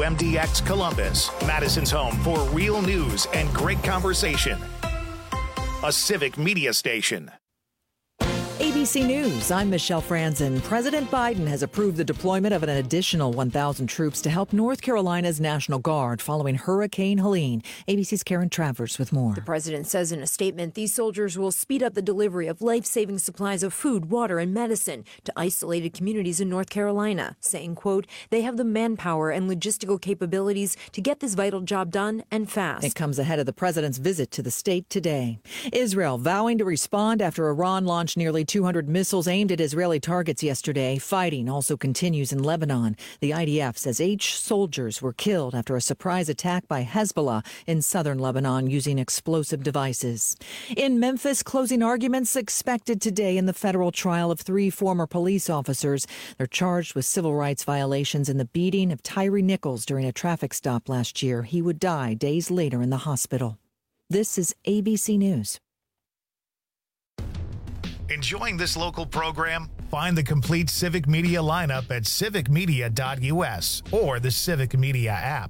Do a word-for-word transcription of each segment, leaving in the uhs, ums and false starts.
M D X Columbus, Madison's home for real news and great conversation. A civic media station. A B C News, I'm Michelle Franzen. President Biden has approved the deployment of an additional one thousand troops to help North Carolina's National Guard following Hurricane Helene. A B C's Karen Travers with more. The president says in a statement these soldiers will speed up the delivery of life-saving supplies of food, water, and medicine to isolated communities in North Carolina, saying, quote, they have the manpower and logistical capabilities to get this vital job done and fast. It comes ahead of the president's visit to the state today. Israel vowing to respond after Iran launched nearly two hundred missiles aimed at Israeli targets yesterday. Fighting also continues in Lebanon. The I D F says eight soldiers were killed after a surprise attack by Hezbollah in southern Lebanon using explosive devices. In Memphis, closing arguments expected today in the federal trial of three former police officers. They're charged with civil rights violations in the beating of Tyree Nichols during a traffic stop last year. He would die days later in the hospital. This is A B C News. Enjoying this local program? Find the complete Civic Media lineup at civic media dot u s or the Civic Media app.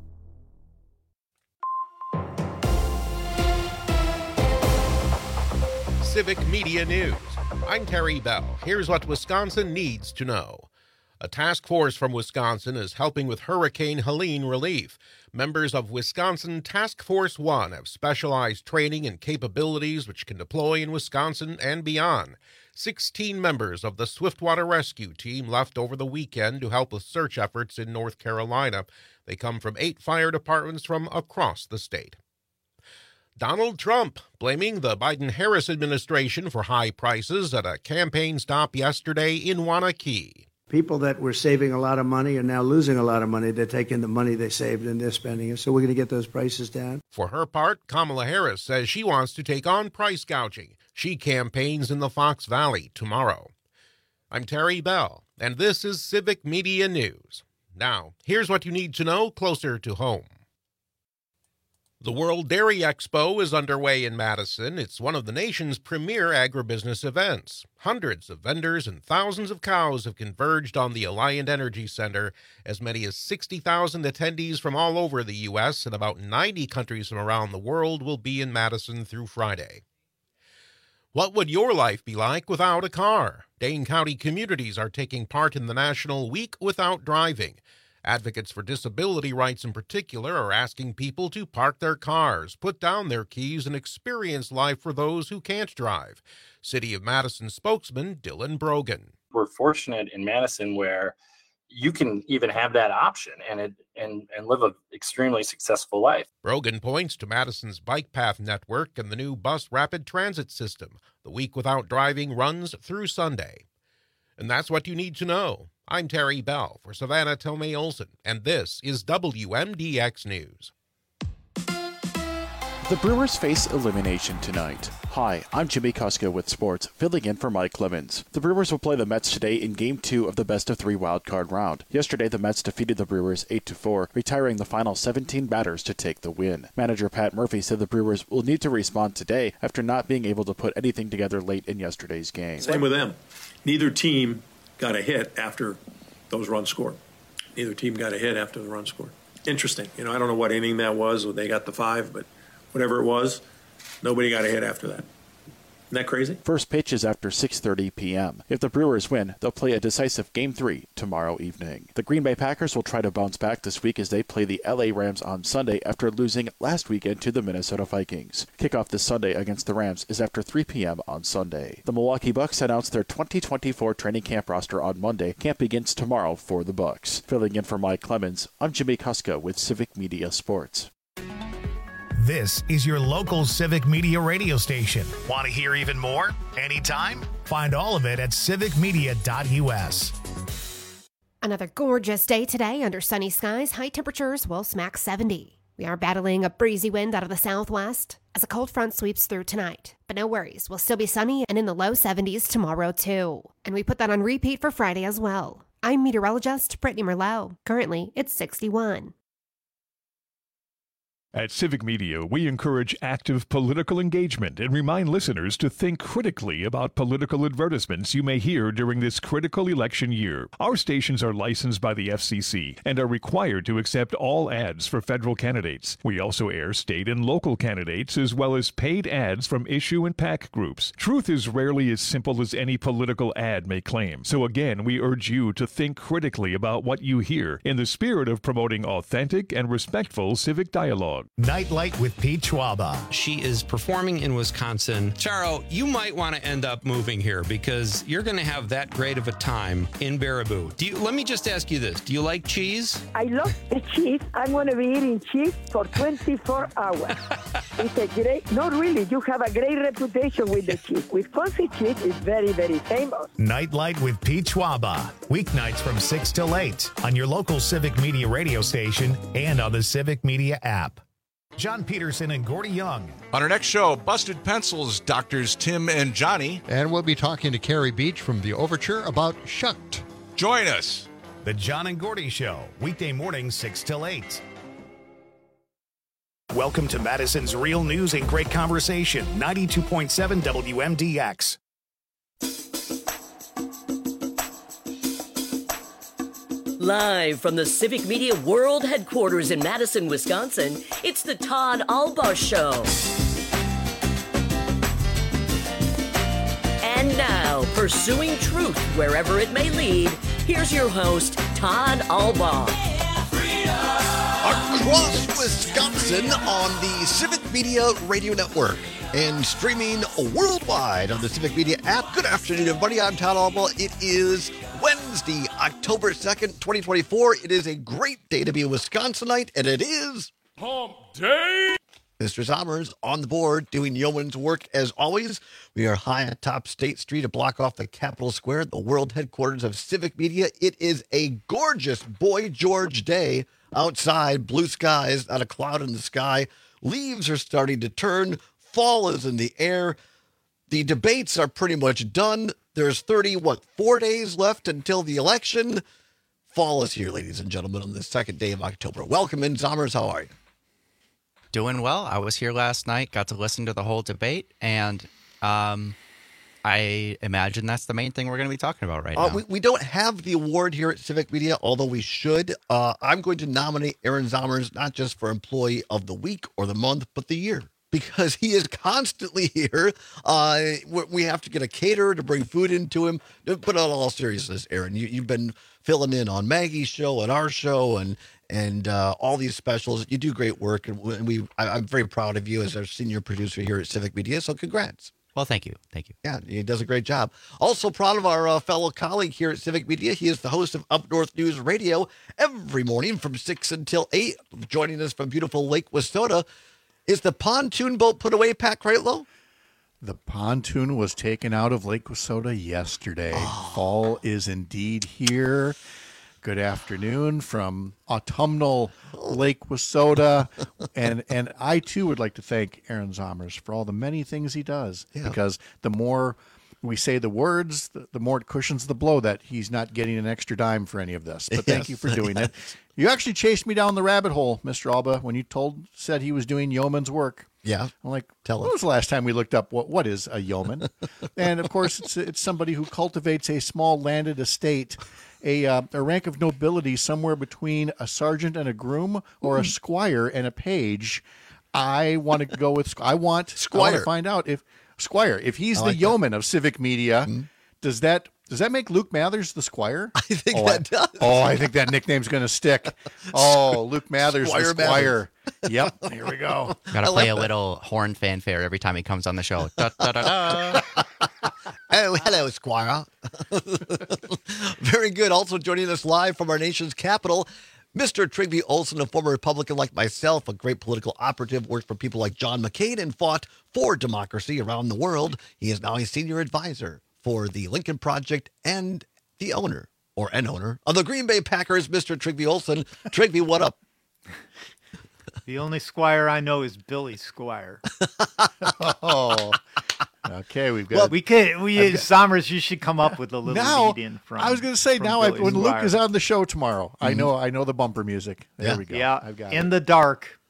Civic Media News. I'm Terry Bell. Here's what Wisconsin needs to know. A task force from Wisconsin is helping with Hurricane Helene relief. Members of Wisconsin Task Force One have specialized training and capabilities which can deploy in Wisconsin and beyond. Sixteen members of the Swiftwater Rescue Team left over the weekend to help with search efforts in North Carolina. They come from eight fire departments from across the state. Donald Trump blaming the Biden-Harris administration for high prices at a campaign stop yesterday in Waunakee. People that were saving a lot of money are now losing a lot of money. They're taking the money they saved and they're spending it. So we're going to get those prices down. For her part, Kamala Harris says she wants to take on price gouging. She campaigns in the Fox Valley tomorrow. I'm Terry Bell, and this is Civic Media News. Now, here's what you need to know closer to home. The World Dairy Expo is underway in Madison. It's one of the nation's premier agribusiness events. Hundreds of vendors and thousands of cows have converged on the Alliant Energy Center. As many as sixty thousand attendees from all over the U S and about ninety countries from around the world will be in Madison through Friday. What would your life be like without a car? Dane County communities are taking part in the National Week Without Driving. Advocates for disability rights in particular are asking people to park their cars, put down their keys, and experience life for those who can't drive. City of Madison spokesman Dylan Brogan. We're fortunate in Madison where you can even have that option and it, and, and live an extremely successful life. Brogan points to Madison's bike path network and the new bus rapid transit system. The Week Without Driving runs through Sunday. And that's what you need to know. I'm Terry Bell for Savannah Tomei Olson, and this is W M D X News. The Brewers face elimination tonight. Hi, I'm Jimmy Kuska with sports, filling in for Mike Clemens. The Brewers will play the Mets today in Game two of the best-of-three wildcard round. Yesterday, the Mets defeated the Brewers eight to four, retiring the final seventeen batters to take the win. Manager Pat Murphy said the Brewers will need to respond today after not being able to put anything together late in yesterday's game. Same with them. Neither team got a hit after those runs scored. Neither team got a hit after the run scored. Interesting. You know, I don't know what inning that was, or they got the five, but whatever it was, nobody got a hit after that. Isn't that crazy? First pitch is after six thirty p.m. If the Brewers win, they'll play a decisive Game three tomorrow evening. The Green Bay Packers will try to bounce back this week as they play the L A Rams on Sunday after losing last weekend to the Minnesota Vikings. Kickoff this Sunday against the Rams is after three p.m. on Sunday. The Milwaukee Bucks announced their twenty twenty-four training camp roster on Monday. Camp begins tomorrow for the Bucks. Filling in for Mike Clemens, I'm Jimmy Kuska with Civic Media Sports. This is your local Civic Media radio station. Want to hear even more? Anytime? Find all of it at civic media dot u s. Another gorgeous day today under sunny skies. High temperatures will smack seventy. We are battling a breezy wind out of the southwest as a cold front sweeps through tonight. But no worries, we'll still be sunny and in the low seventies tomorrow too. And we put that on repeat for Friday as well. I'm meteorologist Brittany Merlot. Currently, it's sixty-one. At Civic Media, we encourage active political engagement and remind listeners to think critically about political advertisements you may hear during this critical election year. Our stations are licensed by the F C C and are required to accept all ads for federal candidates. We also air state and local candidates as well as paid ads from issue and PAC groups. Truth is rarely as simple as any political ad may claim. So again, we urge you to think critically about what you hear in the spirit of promoting authentic and respectful civic dialogue. Nightlight with Pete Schwaba. She is performing in Wisconsin. Charo, you might want to end up moving here because you're going to have that great of a time in Baraboo. Do you, let me just ask you this. Do you like cheese? I love the cheese. I'm going to be eating cheese for twenty-four hours. It's a great, not really, you have a great reputation with the cheese. Wisconsin cheese is very, very famous. Nightlight with Pete Schwaba. Weeknights from six till eight on your local Civic Media radio station and on the Civic Media app. John Peterson and Gordy Young. On our next show, Busted Pencils, Doctors Tim and Johnny. And we'll be talking to Carrie Beach from The Overture about Shucked. Join us. The John and Gordy Show, weekday mornings six till eight. Welcome to Madison's Real News and Great Conversation, ninety-two point seven W M D X. Live from the Civic Media World Headquarters in Madison, Wisconsin, it's the Todd Albaugh Show. And now, pursuing truth wherever it may lead, here's your host, Todd Albaugh. Across Wisconsin on the Civic Media Radio Network and streaming worldwide on the Civic Media app. Good afternoon, everybody. I'm Todd Albaugh. It is Wednesday, October second, twenty twenty-four. It is a great day to be a Wisconsinite, and it is Hump Day. Mister Sommers on the board doing yeoman's work as always. We are high atop State Street, a block off the Capitol Square, the world headquarters of Civic Media. It is a gorgeous Boy George day outside, blue skies, not a cloud in the sky. Leaves are starting to turn. Fall is in the air. The debates are pretty much done. There's thirty, what, four days left until the election. Fall is here, ladies and gentlemen, on the second day of October. Welcome in, Sommers. How are you? Doing well. I was here last night, got to listen to the whole debate, and um, I imagine that's the main thing we're going to be talking about right uh, now. We, we don't have the award here at Civic Media, although we should. Uh, I'm going to nominate Aaron Sommers not just for Employee of the Week or the month, but the year, because he is constantly here. Uh, we have to get a caterer to bring food into him. But in all seriousness, Aaron, you, you've been filling in on Maggie's show and our show and and uh, all these specials. You do great work, and we I, I'm very proud of you as our senior producer here at Civic Media, so congrats. Well, thank you. Thank you. Yeah, he does a great job. Also proud of our uh, fellow colleague here at Civic Media. He is the host of Up North News Radio every morning from six until eight. Joining us from beautiful Lake Wissota. Is the pontoon boat put away, Pat Kreitlow? The pontoon was taken out of Lake Wissota yesterday. Oh. Fall is indeed here. Good afternoon from autumnal Lake Wissota. And and I, too, would like to thank Aaron Sommers for all the many things he does. Yeah. Because the more we say the words, the, the more it cushions the blow that he's not getting an extra dime for any of this. But thank yes. you for doing it. You actually chased me down the rabbit hole, Mister Alba, when you told said he was doing yeoman's work. Yeah. I'm like, Tell when us. was the last time we looked up what, what is a yeoman? And, of course, it's it's somebody who cultivates a small landed estate, a, uh, a rank of nobility somewhere between a sergeant and a groom or a squire and a page. I want to go with, I want, Squire. I want to find out if, Squire, if he's like the yeoman that. of Civic Media, mm-hmm. does that Does that make Luke Mathers the Squire? I think oh, that I, does. Oh, I think that nickname's going to stick. Oh, Luke Mathers, Squire the Squire. Yep, here we go. Got to play a little horn fanfare every time he comes on the show. Da, da, da, da. Oh, hello, Squire. Very good. Also joining us live from our nation's capital, Mister Trygve Olsen, a former Republican like myself, a great political operative, worked for people like John McCain and fought for democracy around the world. He is now a senior advisor for the Lincoln Project and the owner, or an owner, of the Green Bay Packers, Mister Trygve Olsen. Trygve, what up? The only Squire I know is Billy Squire. Oh, okay. We've got. Well, we could. We got, Sommers, you should come up with a little now, lead in from. I was going to say now, I, when Squire. Luke is on the show tomorrow, mm-hmm. I know. I know the bumper music. There yeah. we go. Yeah, I've got in it. the dark.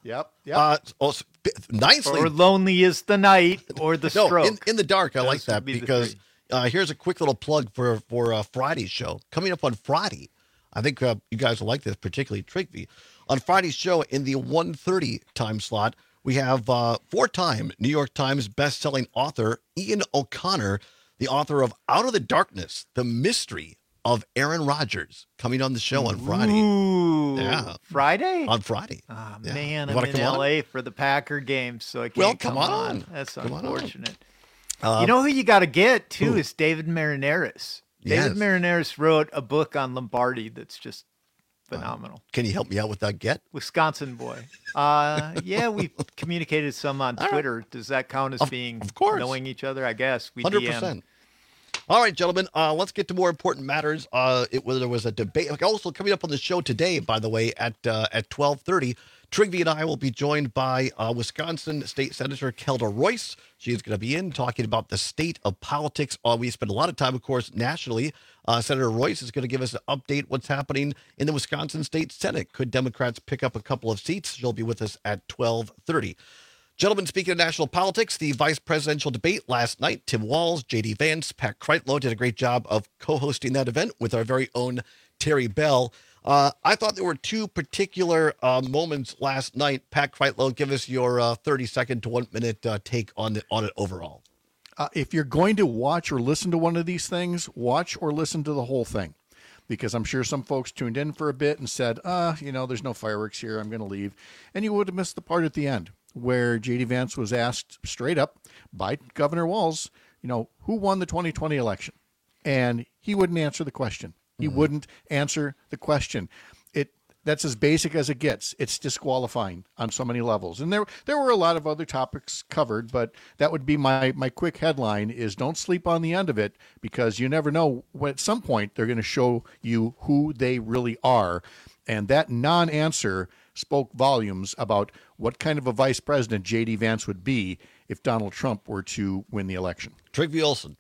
Yep. Yep. Uh, oh, nicely. Or lonely is the night, or the no, stroke. in, in the dark. I Those like would that be the because three. uh, here's a quick little plug for for uh, Friday's show coming up on Friday. I think uh, you guys will like this, particularly Trigby. On Friday's show in the one thirty time slot, we have uh, four-time New York Times best-selling author Ian O'Connor, the author of Out of the Darkness: The Mystery of Aaron Rodgers, coming on the show on Friday. Ooh, yeah, Friday. On Friday. Oh, Yeah. man, You I'm wanna in come on? L A for the Packer game, so I can't Well, come come on on. on. That's Come on on. unfortunate. Uh, you know who you got to get too who? is David Marinaris. Yes. David Marinaris wrote a book on Lombardi that's just phenomenal. Can you help me out with that get? Wisconsin boy. Uh, yeah, we communicated some on All right. Twitter. Does that count as Of- being of course. knowing each other? I guess we one hundred percent. All right, gentlemen, uh, let's get to more important matters. Uh, it, there was a debate. Also coming up on the show today, by the way, at uh, at twelve thirty, Trigby and I will be joined by uh, Wisconsin State Senator Kelda Royce. She is going to be in talking about the state of politics. Uh, we spend a lot of time, of course, nationally. Uh, Senator Royce is going to give us an update what's happening in the Wisconsin State Senate. Could Democrats pick up a couple of seats? She'll be with us at twelve thirty. Gentlemen, speaking of national politics, the vice presidential debate last night, Tim Walz, J D Vance, Pat Kreitlow did a great job of co-hosting that event with our very own Terry Bell. Uh, I thought there were two particular uh, moments last night. Pat Kreitlow, give us your uh, thirty second to one minute uh, take on the, on it overall. Uh, if you're going to watch or listen to one of these things, watch or listen to the whole thing. Because I'm sure some folks tuned in for a bit and said, uh, you know, there's no fireworks here, I'm going to leave. And you would have missed the part at the end where J D Vance was asked straight up by Governor Walz, you know, who won the twenty twenty election? And he wouldn't answer the question. He mm-hmm. wouldn't answer the question. It that's as basic as it gets. It's disqualifying on so many levels. And there there were a lot of other topics covered, but that would be my my quick headline is don't sleep on the end of it, because you never know when at some point they're going to show you who they really are. And that non-answer spoke volumes about what kind of a vice president J D Vance would be if Donald Trump were to win the election. Trigby Olson.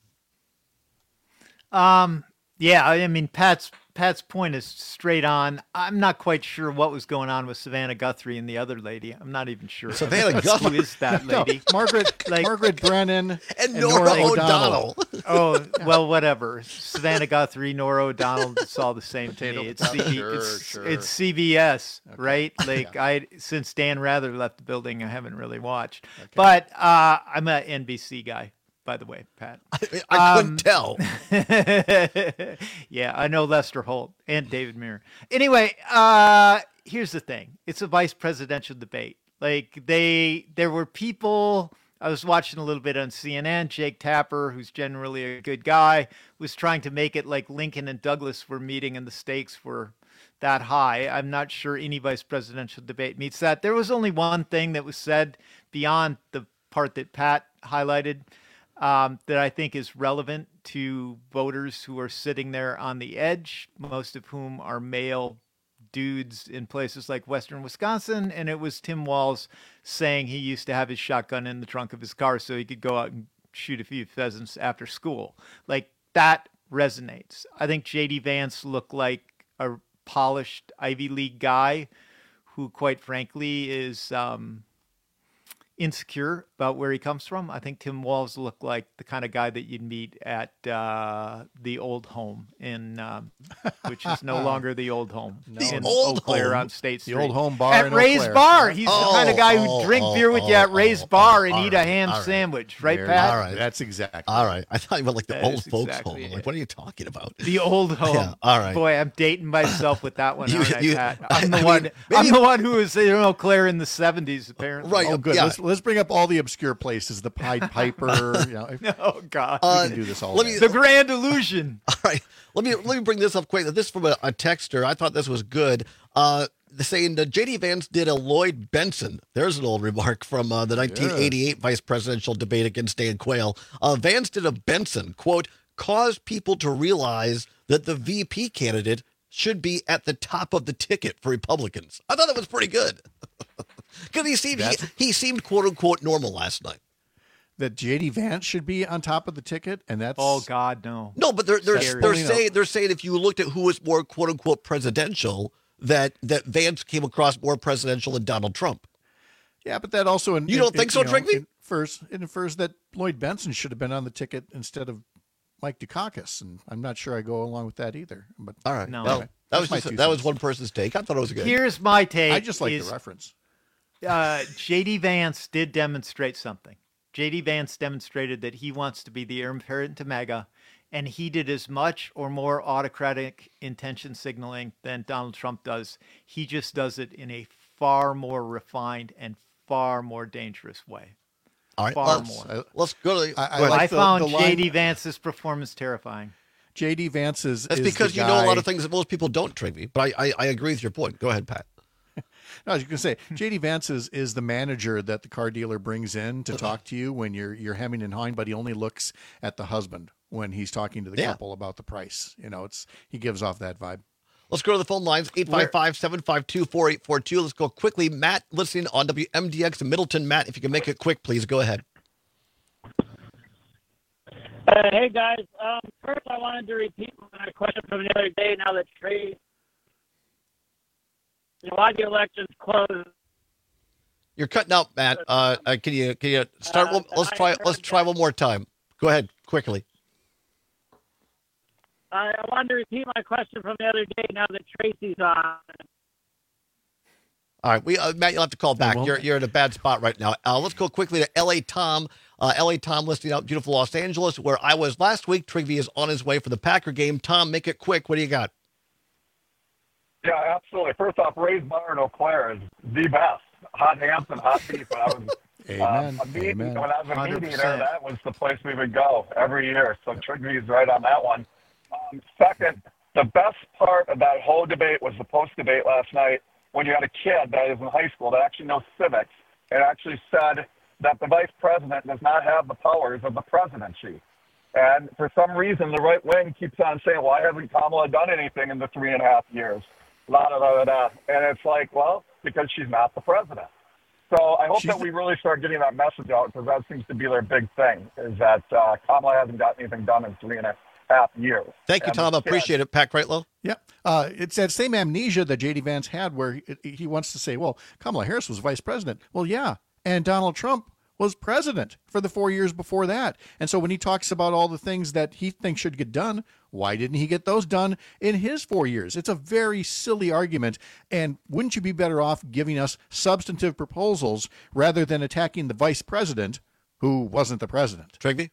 Um, yeah, I mean, Pat's Pat's point is straight on. I'm not quite sure what was going on with Savannah Guthrie and the other lady. I'm not even sure. Savannah Guthrie? Who is that lady? No, Margaret, like, Margaret Brennan and, and Nora, Nora O'Donnell. O'Donnell. Oh, well, whatever. Savannah Guthrie, Nora O'Donnell, it's all the same to me. It's, C B, Sure, it's, sure. it's C B S, Okay. right? Like, I since Dan Rather left the building, I haven't really watched. Okay. But uh, I'm an N B C guy, by the way, Pat. I, I couldn't Um, tell. Yeah, I know Lester Holt and David Muir. Anyway, uh, here's the thing. It's a vice presidential debate. Like they, there were people, I was watching a little bit on C N N, Jake Tapper, who's generally a good guy, was trying to make it like Lincoln and Douglas were meeting and the stakes were that high. I'm not sure any vice presidential debate meets that. There was only one thing that was said beyond the part that Pat highlighted, Um, that I think is relevant to voters who are sitting there on the edge, most of whom are male dudes in places like Western Wisconsin. And it was Tim Walz saying he used to have his shotgun in the trunk of his car so he could go out and shoot a few pheasants after school. Like, that resonates. I think J D Vance looked like a polished Ivy League guy who, quite frankly, is um, insecure about where he comes from. I think Tim Walz looked like the kind of guy that you'd meet at uh, the Old Home, in um, which is no longer the Old Home. No. in The Old Eau Claire Home? on State The Street. Old Home Bar At in Eau Ray's Claire. Bar. He's Oh, the kind of guy who oh, drink oh, beer with you oh, at Ray's oh, Bar oh, and all eat a right, ham all right. sandwich. Right, There Pat? All right. That's exactly. All right. I thought you meant like the That old is folks exactly home. it. Like, what are you talking about? The Old Home. Yeah, all right. Boy, I'm dating myself with that one, You- aren't I, you- Pat? I'm the I one. mean, I'm maybe- the one who was in Eau Claire in the seventies, apparently. Right. Oh, good. Yeah. Let's, let's bring up all the obscure places. The Pied Piper. You know, if, Oh God. Uh, we can do this all let day. me- The Grand Illusion. All right. Let me let me bring this up quick. This is from a, a texter. I thought this was good. Uh, saying that J D Vance did a Lloyd Benson. There's an old remark from uh, the nineteen eighty-eight vice presidential debate against Dan Quayle. Uh, Vance did a Benson, quote, caused people to realize that the V P candidate should be at the top of the ticket for Republicans. I thought that was pretty good. Because he seemed he, he seemed quote unquote normal last night. that J D Vance should be on top of the ticket, and that's Oh God, no. No, but they're they're, Scary. they're Pulling up. saying they're saying if you looked at who was more quote unquote presidential, that that Vance came across more presidential than Donald Trump. Yeah, but that also in, you don't in, think in, so, you know, Trigby? Infers, it infers that Lloyd Benson should have been on the ticket instead of Mike Dukakis, and I'm not sure I go along with that either. But all right, no, well, anyway, that was my just, two that cents. was one person's take. I thought it was good. Here's my take. I just like is, the reference. Uh, J D Vance did demonstrate something. J D Vance demonstrated that he wants to be the heir apparent to MAGA, and he did as much or more autocratic intention signaling than Donald Trump does. He just does it in a far more refined and far more dangerous way. All right, far let's, more. let's go to. I, I, I, like I the, found the line, J D Vance's performance terrifying. J D Vance is. That's is because the you guy, know a lot of things that most people don't, Trigby. But I, I, I agree with your point. Go ahead, Pat. No, I was going to say, J D Vance is, is the manager that the car dealer brings in to talk to you when you're you're hemming and hawing, but he only looks at the husband when he's talking to the Yeah. couple about the price. You know, it's he gives off that vibe. Let's go to the phone lines, eight five five, seven five two, four eight four two. Let's go quickly. Matt, listening on W M D X in Middleton. Matt, if you can make it quick, please go ahead. Uh, hey, guys. Um, first, I wanted to repeat my question from the other day now that trade, you know, why the elections closed. You're cutting out, Matt. Uh, uh, can you can you start? Uh, one, let's try. Let's try one more time. Go ahead, quickly. I, I wanted to repeat my question from the other day now that Tracy's on. All right, we uh, Matt, you'll have to call back. well- You're you're in a bad spot right now. Uh, let's go quickly to L A Tom. Uh, L A Tom listing out beautiful Los Angeles, where I was last week. Trigby is on his way for the Packer game. Tom, make it quick. What do you got? Yeah, absolutely. First off, Ray's Bar in Eau Claire is the best. Hot hams and hot beef. When I was, Amen. uh, a meat, Amen. when I was a meat one hundred eater, percent. that was the place we would go every year. So Trigby's right on that one. Um, second, the best part of that whole debate was the post-debate last night when you had a kid that is in high school that actually knows civics and actually said that the vice president does not have the powers of the presidency. And for some reason, the right wing keeps on saying, why hasn't Kamala done anything in the three and a half years? La, da, da, da, da. And it's like, well, because she's not the president. So I hope She's that we really start getting that message out, because that seems to be their big thing, is that uh, Kamala hasn't got anything done in three and a half years. Thank you, And Tom. the Appreciate kid- it. Pat Kreitlow. Yeah, uh, it's that same amnesia that J D Vance had, where he, he wants to say, "Well, Kamala Harris was vice president." Well, yeah, and Donald Trump was president for the four years before that. And so when he talks about all the things that he thinks should get done, why didn't he get those done in his four years? It's a very silly argument. And wouldn't you be better off giving us substantive proposals rather than attacking the vice president who wasn't the president? Trigby?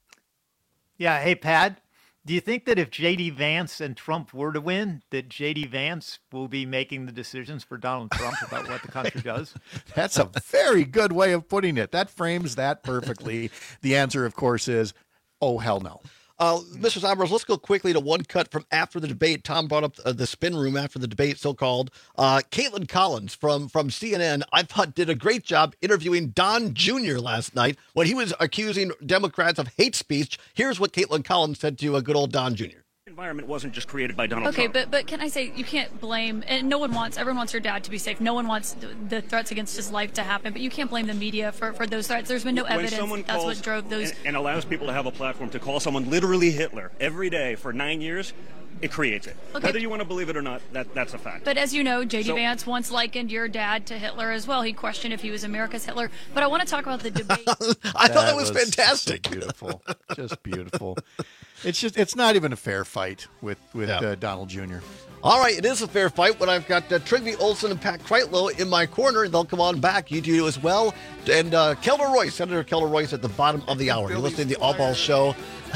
Yeah. Hey, Pat, do you think that if J D Vance and Trump were to win, that J D Vance will be making the decisions for Donald Trump about what the country does? That's a very good way of putting it. That frames that perfectly. The answer, of course, is, oh, hell no. Uh, Mister Zambros, let's go quickly to one cut from after the debate. Tom brought up uh, the spin room after the debate, so-called. Uh, Caitlin Collins from, from C N N, I thought, did a great job interviewing Don Junior last night when he was accusing Democrats of hate speech. Here's what Caitlin Collins said to a good old Don Junior Environment wasn't just created by Donald okay, Trump. but but can I say you can't blame, and no one wants, everyone wants your dad to be safe. No one wants the, the threats against his life to happen, but you can't blame the media for, for those threats. There's been no when evidence someone that's calls what drove those. and, and allows people to have a platform to call someone literally Hitler every day for nine years, it creates it. Okay. Whether you want to believe it or not, that that's a fact. But as you know, J D So- Vance once likened your dad to Hitler as well. He questioned if he was America's Hitler. But I want to talk about the debate. I thought that was fantastic. So beautiful. Just beautiful. It's just, it's not even a fair fight with, with Yeah. uh, Donald Junior All right, it is a fair fight when I've got uh, Trigby Olson and Pat Kreitlow in my corner. They'll come on back. You do as well. And uh, Kelder Royce, Senator Kelder Royce, at the bottom of the hour. You're listening to the All Ball Show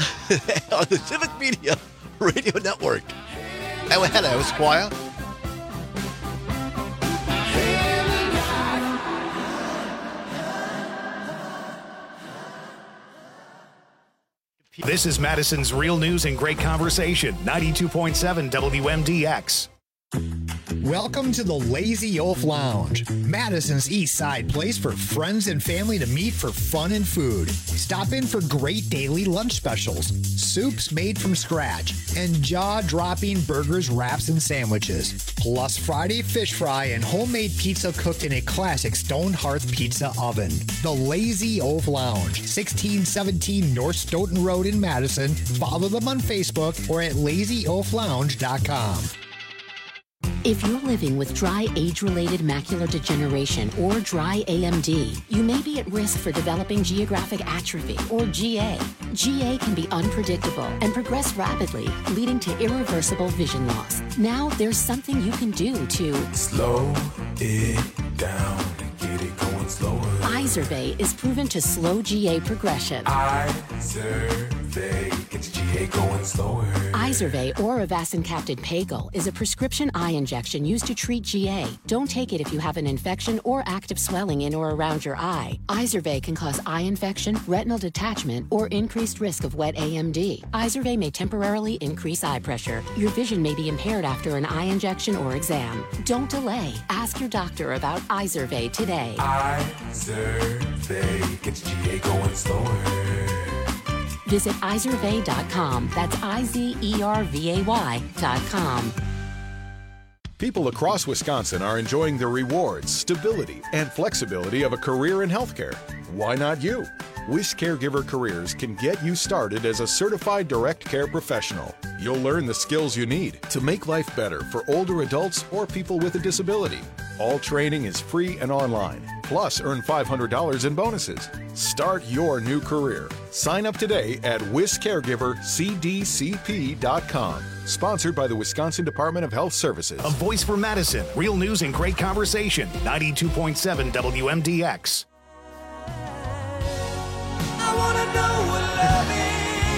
on the Civic Media Radio Network. Oh, hello, Squire. This is Madison's Real News and Great Conversation, ninety-two point seven W M D X. Welcome to the Lazy Oaf Lounge, Madison's East Side place for friends and family to meet for fun and food. Stop in for great daily lunch specials, soups made from scratch, and jaw-dropping burgers, wraps, and sandwiches. Plus Friday fish fry and homemade pizza cooked in a classic stone hearth pizza oven. The Lazy Oaf Lounge, sixteen seventeen North Stoughton Road in Madison. Follow them on Facebook or at lazy oaf lounge dot com. If you're living with dry age-related macular degeneration or dry A M D, you may be at risk for developing geographic atrophy or G A. G A can be unpredictable and progress rapidly, leading to irreversible vision loss. Now there's something you can do to slow it down and get it going slower. Izervay is proven to slow G A progression. Izervay gets G A going slower. Izervay or avacincaptad pagel is a prescription eye injection used to treat G A. Don't take it if you have an infection or active swelling in or around your eye. Izervay can cause eye infection, retinal detachment, or increased risk of wet A M D. Izervay may temporarily increase eye pressure. Your vision may be impaired after an eye injection or exam. Don't delay. Ask your doctor about Izervay today. Izervay gets G A going slower. Visit izervay dot com. That's I Z E R V A Y dot com. People across Wisconsin are enjoying the rewards, stability, and flexibility of a career in healthcare. Why not you? Wish Caregiver Careers can get you started as a certified direct care professional. You'll learn the skills you need to make life better for older adults or people with a disability. All training is free and online. Plus, earn five hundred dollars in bonuses. Start your new career. Sign up today at wish caregiver c d c p dot com. Sponsored by the Wisconsin Department of Health Services. A voice for Madison. Real news and great conversation. ninety-two point seven W M D X. I wanna know what love is.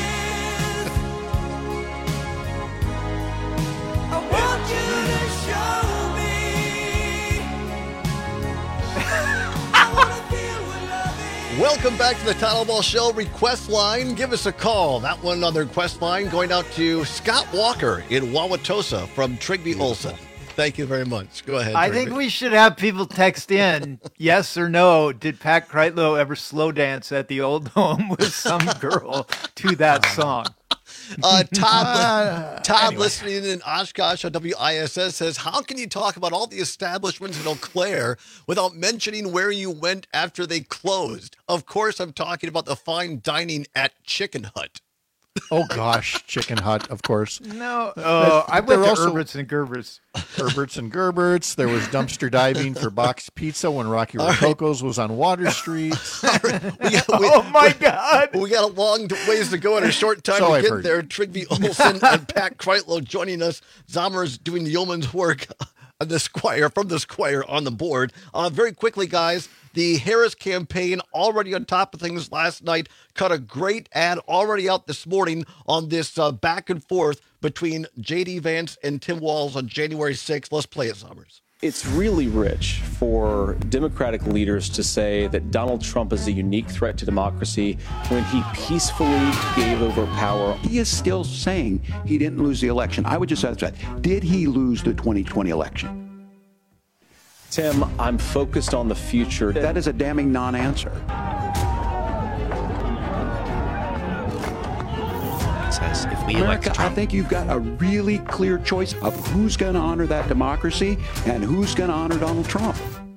I want you to show me. I wanna feel what love is. Welcome back to the Town Ball Show request line. Give us a call. That one on the request line going out to Scott Walker in Wauwatosa from Trigby Olson. Thank you very much. Go ahead. I Trigby. think we should have people text in, yes or no. Did Pat Kreitlow ever slow dance at the Old Home with some girl to that song? Uh, Todd, Uh, Todd anyway. listening in Oshkosh on W I S S says, how can you talk about all the establishments in Eau Claire without mentioning where you went after they closed? Of course, I'm talking about the fine dining at Chicken Hut. Oh, gosh. Chicken Hut, of course. No. Oh, I went There to were also- Herbert's and Gerber's. Herbert's and Gerbert's. There was dumpster diving for boxed pizza when Rocky Rococo's was on Water Street. oh, my God. We got a long ways to go in a short time So to I've get heard. there. Trigby Olson and Pat Kreitlow joining us. Zomer's doing yeoman's work on the Squire, from the Squire on the board. Uh, very quickly, guys, the Harris campaign already on top of things last night, cut a great ad already out this morning on this uh, back and forth between J D Vance and Tim Walz on January sixth. Let's play it, Summers. It's really rich for Democratic leaders to say that Donald Trump is a unique threat to democracy when he peacefully gave over power. He is still saying he didn't lose the election. I would just ask that. Did he lose the twenty twenty election? Tim, I'm focused on the future. That is a damning non-answer. Says if we America, elect I Trump, think you've got a really clear choice of who's going to honor that democracy and who's going to honor Donald Trump.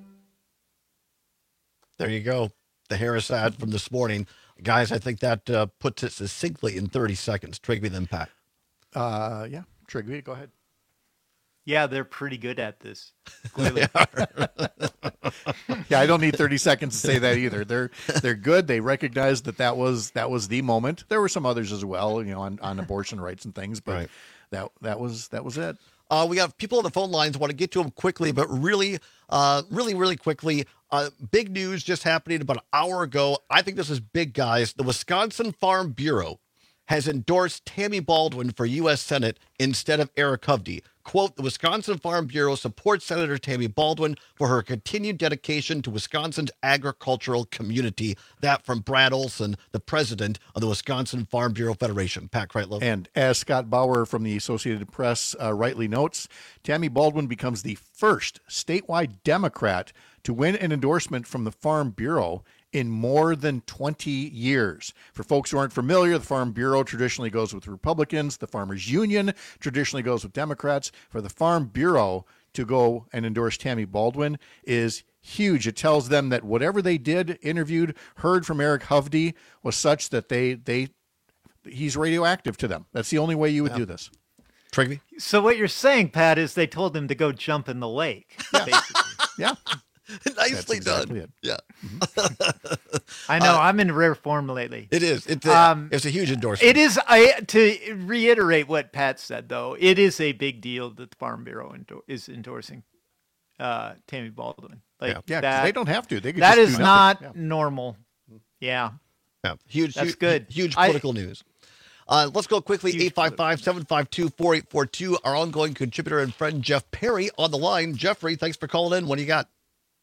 There you go. The Harris ad from this morning. Guys, I think that uh, puts it succinctly in thirty seconds. Trigby, then Pat. Uh, yeah, Trigby, go ahead. Yeah, they're pretty good at this. Clearly. Yeah, I don't need thirty seconds to say that either. They're they're good. They recognize that that was that was the moment. There were some others as well, you know, on, on abortion rights and things, but Right. that that was that was it. Uh, we have people on the phone lines. Want to get to them quickly, but really, uh, really, really quickly. Uh, big news just happening about an hour ago. I think this is big, guys. The Wisconsin Farm Bureau has endorsed Tammy Baldwin for U S Senate instead of Eric Hovde. Quote, the Wisconsin Farm Bureau supports Senator Tammy Baldwin for her continued dedication to Wisconsin's agricultural community. That from Brad Olson, the president of the Wisconsin Farm Bureau Federation. Pat Kreitlow. And as Scott Bauer from the Associated Press uh, rightly notes, Tammy Baldwin becomes the first statewide Democrat to win an endorsement from the Farm Bureau in more than twenty years. For folks who aren't familiar, the Farm Bureau traditionally goes with Republicans. The Farmers Union traditionally goes with Democrats. For the Farm Bureau to go and endorse Tammy Baldwin is huge. It tells them that whatever they did, interviewed, heard from Eric Hovde was such that they they he's radioactive to them. That's the only way you would Yeah. do this. Trigby? So what you're saying, Pat, is they told him to go jump in the lake. Basically. Yeah. Nicely exactly done. it. Yeah. I know. Uh, I'm in rare form lately. It is. It's a, Um, it's a huge endorsement. It is. I to reiterate what Pat said, though, it is a big deal that the Farm Bureau endo- is endorsing uh, Tammy Baldwin. Like Yeah. Yeah, 'cause that, they don't have to. They could that just is do not nothing. Yeah. normal. Yeah. Yeah. Huge. That's huge, good. Huge I- political news. Uh, let's go quickly. eight five five, seven five two, four eight four two. Our ongoing contributor and friend Jeff Perry on the line. Jeffrey, thanks for calling in. What do you got?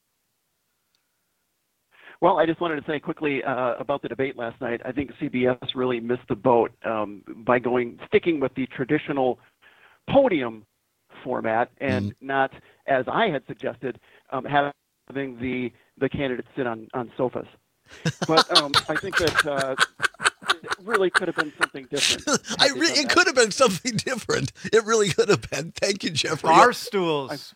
Well, I just wanted to say quickly uh, about the debate last night. I think C B S really missed the boat um, by going sticking with the traditional podium format and not, as I had suggested, um, having the the candidates sit on, on sofas. But um, I think that uh, it really could have been something different. I re- it could have been something different. It really could have been. Thank you, Jeffrey. Bar stools.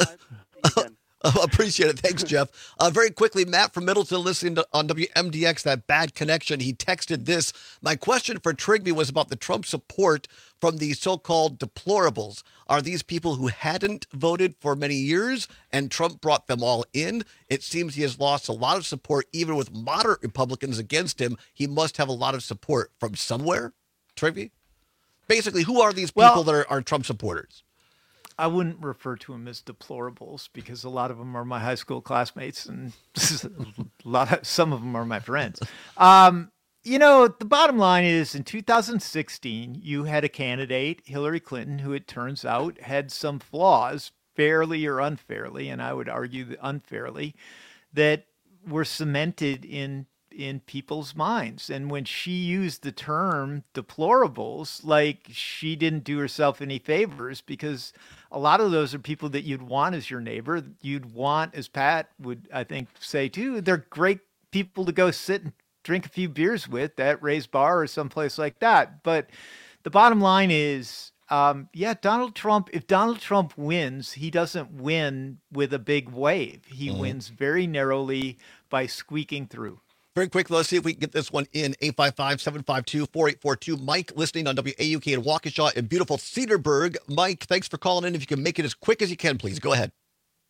Uh, appreciate it. Thanks, Jeff. Uh, very quickly, Matt from Middleton listening to, on W M D X, that bad connection. He texted this. My question for Trigby was about the Trump support from the so-called deplorables. Are these people who hadn't voted for many years and Trump brought them all in? It seems he has lost a lot of support, even with moderate Republicans against him. He must have a lot of support from somewhere. Trigby? Basically, who are these people Well- that are, are Trump supporters? I wouldn't refer to them as deplorables because a lot of them are my high school classmates and a lot of, some of them are my friends. Um, you know, the bottom line is in two thousand sixteen, you had a candidate, Hillary Clinton, who it turns out had some flaws, fairly or unfairly, and I would argue that unfairly, that were cemented in in people's minds. And when she used the term deplorables, like she didn't do herself any favors because a lot of those are people that you'd want as your neighbor. You'd want, as Pat would, I think, say too, they're great people to go sit and drink a few beers with at Ray's Bar or someplace like that. But the bottom line is, um, yeah, Donald Trump, if Donald Trump wins, he doesn't win with a big wave. He Mhm. wins very narrowly by squeaking through. Very quickly, let's see if we can get this one in. eight five five, seven five two, four eight four two. Mike, listening on W A U K in Waukesha in beautiful Cedarburg. Mike, thanks for calling in. If you can make it as quick as you can, please. Go ahead.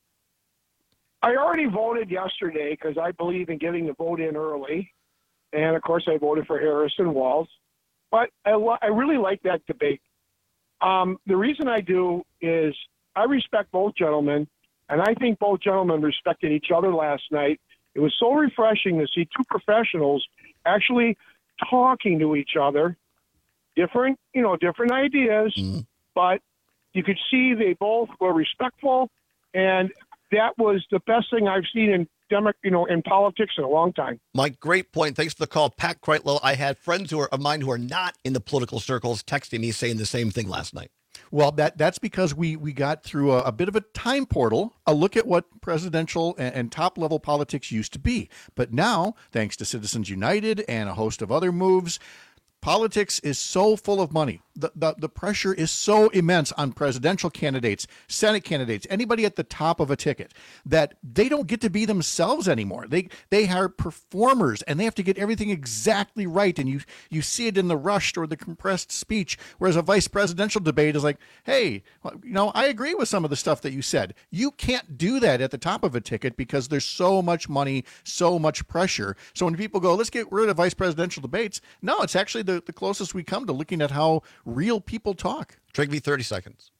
I already voted yesterday because I believe in getting the vote in early. And, of course, I voted for Harris and Walz. But I, lo- I really like that debate. Um, the reason I do is I respect both gentlemen, and I think both gentlemen respected each other last night. It was so refreshing to see two professionals actually talking to each other, different, you know, different ideas, but you could see they both were respectful, and that was the best thing I've seen in Demo- you know, in politics in a long time. Mike, great point. Thanks for the call. Pat Kreitlow, I had friends who are of mine who are not in the political circles texting me saying the same thing last night. Well, that that's because we we got through a, a bit of a time portal, a look at what presidential and, and top level politics used to be. But now, thanks to Citizens United and a host of other moves, politics is so full of money. The, the the pressure is so immense on presidential candidates, Senate candidates, anybody at the top of a ticket, that they don't get to be themselves anymore. They they are performers and they have to get everything exactly right. And you you see it in the rushed or the compressed speech, whereas a vice presidential debate is like, hey, well, you know, I agree with some of the stuff that you said. You can't do that at the top of a ticket because there's so much money, so much pressure. So when people go, let's get rid of vice presidential debates, no, it's actually the, the closest we come to looking at how real people talk. Trigby, thirty seconds.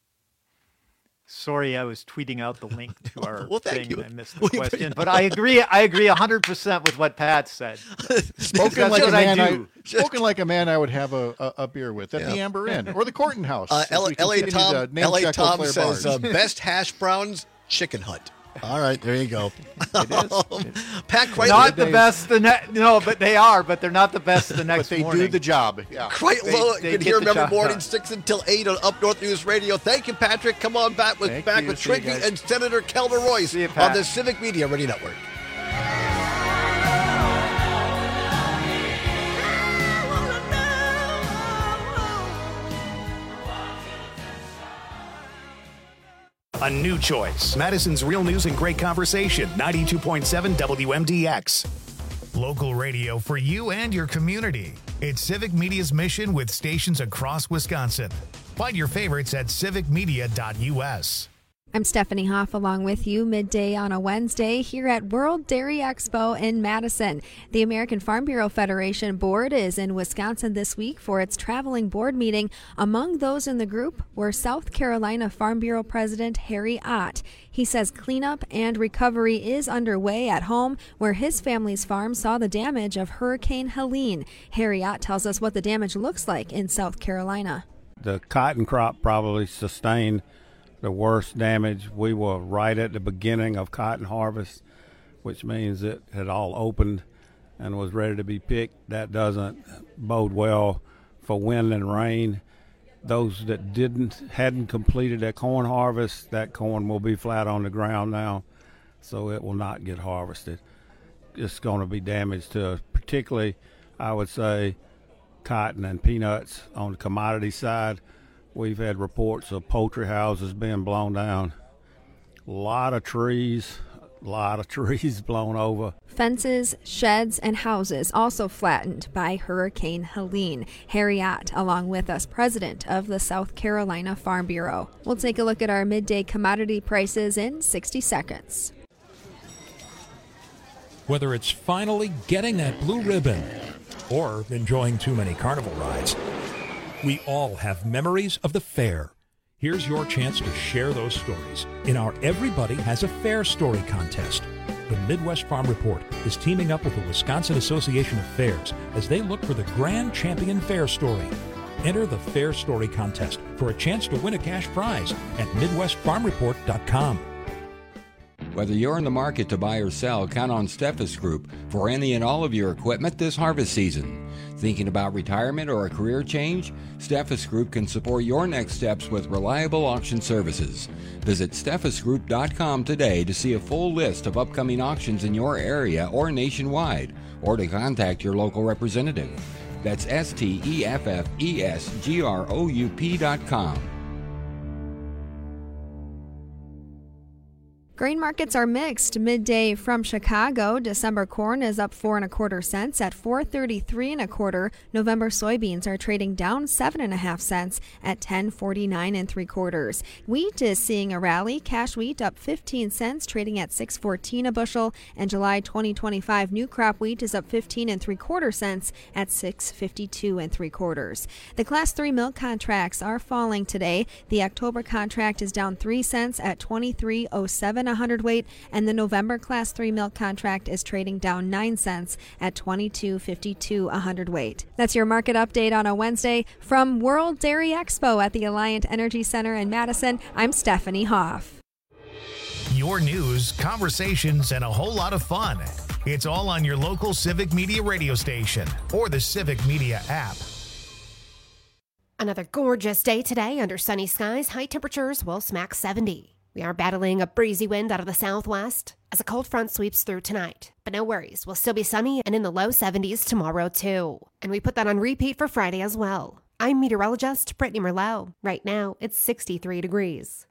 Sorry, I was tweeting out the link to our Well, thank thing. you. And I missed the Well, you- question, but I agree. I agree one hundred percent with what Pat said. Spoken That's like a what I man, I, do. spoken like a man I would have a, a, a beer with at Yeah. the Amber Inn or the Corton House. Uh, as L- we L A continue to Tom, name L A check Tom Eau Claire says uh, bars. best hash browns, Chicken Hut. All right, there you go. It is. Pat Kreitlow. Not the best. The ne- no, but they are. But they're not the best the next But they morning. do the job. Yeah. Kreitlow, They- you they can get hear the him every job morning, done. six until eight on Up North News Radio. Thank you, Patrick. Come on back with Thank back you. with See you Trigby guys. and Senator Kelder Royce See you, on Pat. the Civic Media Radio Network. A new choice. Madison's Real News and Great Conversation, ninety-two point seven W M D X. local radio for you and your community. It's Civic Media's mission with stations across Wisconsin. Find your favorites at civic media dot u s. I'm Stephanie Hoff along with you midday on a Wednesday here at World Dairy Expo in Madison. The American Farm Bureau Federation Board is in Wisconsin this week for its traveling board meeting. Among those in the group were South Carolina Farm Bureau President Harry Ott. He says cleanup and recovery is underway at home where his family's farm saw the damage of Hurricane Helene. Harry Ott tells us what the damage looks like in South Carolina. The cotton crop probably sustained the worst damage. We were right at the beginning of cotton harvest, which means it had all opened and was ready to be picked. That doesn't bode well for wind and rain. Those that didn't hadn't completed their corn harvest, that corn will be flat on the ground now, so it will not get harvested. It's going to be damaged to, particularly, I would say, cotton and peanuts on the commodity side. We've had reports of poultry houses being blown down. A lot of trees, a lot of trees blown over. Fences, sheds, and houses also flattened by Hurricane Helene. Harry Ott, along with us, president of the South Carolina Farm Bureau. We'll take a look at our midday commodity prices in sixty seconds. Whether it's finally getting that blue ribbon or enjoying too many carnival rides, we all have memories of the fair. Here's your chance to share those stories in our Everybody Has a Fair Story contest. The Midwest Farm Report is teaming up with the Wisconsin Association of Fairs as they look for the Grand Champion Fair Story. Enter the Fair Story contest for a chance to win a cash prize at midwest farm report dot com. Whether you're in the market to buy or sell, count on Steffes Group for any and all of your equipment this harvest season. Thinking about retirement or a career change? Steffes Group can support your next steps with reliable auction services. Visit steffes group dot com today to see a full list of upcoming auctions in your area or nationwide, or to contact your local representative. That's S T E F F E S G R O U P dot com. Grain markets are mixed. Midday from Chicago, December corn is up four and a quarter cents at four thirty-three and a quarter. November soybeans are trading down seven and a half cents at ten forty-nine and three quarters. Wheat is seeing a rally. Cash wheat up fifteen cents, trading at six fourteen a bushel. And July twenty twenty-five new crop wheat is up fifteen and three quarter cents at six fifty-two and three quarters. The Class three milk contracts are falling today. The October contract is down three cents at twenty-three oh seven a hundredweight, and the November Class three milk contract is trading down nine cents at twenty-two fifty-two a hundredweight. That's your market update on a Wednesday from World Dairy Expo at the Alliant Energy Center in Madison. I'm Stephanie Hoff. Your news, conversations, and a whole lot of fun. It's all on your local Civic Media radio station or the Civic Media app. Another gorgeous day today under sunny skies. High temperatures will smack seventy. We are battling a breezy wind out of the southwest as a cold front sweeps through tonight. But no worries, we'll still be sunny and in the low seventies tomorrow too. And we put that on repeat for Friday as well. I'm meteorologist Brittany Merlot. Right now, it's sixty-three degrees.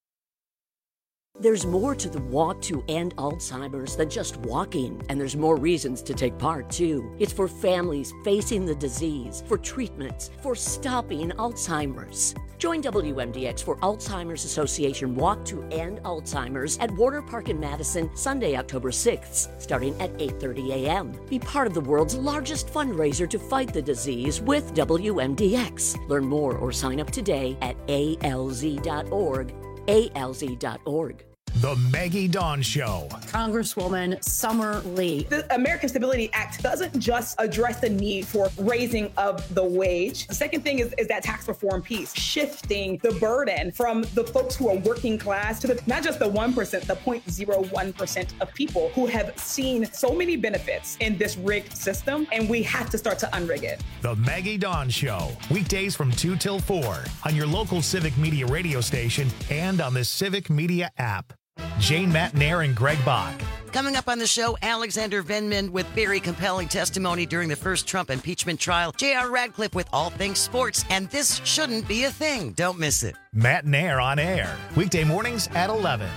There's more to the Walk to End Alzheimer's than just walking, and there's more reasons to take part, too. It's for families facing the disease, for treatments, for stopping Alzheimer's. Join W M D X for Alzheimer's Association Walk to End Alzheimer's at Warner Park in Madison, Sunday, October sixth, starting at eight thirty a.m. Be part of the world's largest fundraiser to fight the disease with W M D X. Learn more or sign up today at A L Z dot org. A L Z dot org. The Maggie Dawn Show. Congresswoman Summer Lee. The American Stability Act doesn't just address the need for raising of the wage. The second thing is, is that tax reform piece, shifting the burden from the folks who are working class to the, not just the one percent, the zero point zero one percent of people who have seen so many benefits in this rigged system, and we have to start to unrig it. The Maggie Dawn Show. Weekdays from two till four on your local Civic Media radio station and on the Civic Media app. Jane Matnair and Greg Bach. Coming up on the show, Alexander Vindman with very compelling testimony during the first Trump impeachment trial. J R. Radcliffe with all things sports. And this shouldn't be a thing. Don't miss it. Matnair on air. Weekday mornings at eleven.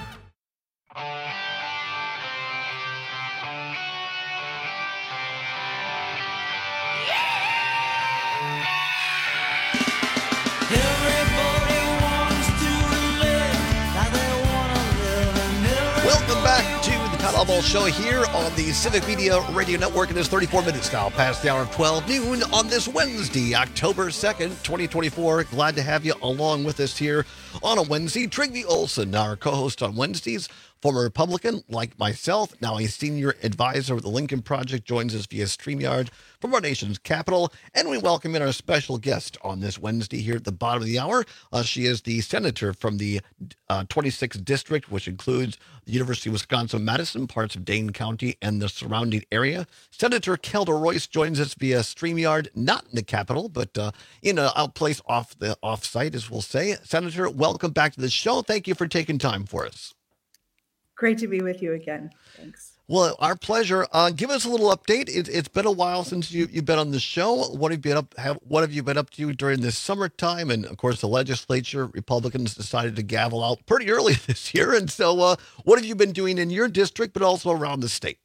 Pat Albo Show here on the Civic Media Radio Network. It is thirty-four minutes now past the hour of twelve noon on this Wednesday, October second, twenty twenty-four. Glad to have you along with us here on a Wednesday. Trygve Olsen, our co-host on Wednesdays, former Republican like myself, now a senior advisor with the Lincoln Project, joins us via StreamYard from our nation's capital. And we welcome in our special guest on this Wednesday here at the bottom of the hour. Uh, she is the senator from the uh, twenty-sixth District, which includes the University of Wisconsin-Madison, parts of Dane County, and the surrounding area. Senator Kelda Royce joins us via StreamYard, not in the Capitol, but uh, in a, a place off the off-site, as we'll say. Senator, welcome back to the show. Thank you for taking time for us. Great to be with you again. Thanks. Well, our pleasure. Uh, give us a little update. It, it's been a while since you, you've been on the show. What have you been up? Have, what have you been up to during this summertime? And of course, the legislature, Republicans decided to gavel out pretty early this year. And so, uh, what have you been doing in your district, but also around the state?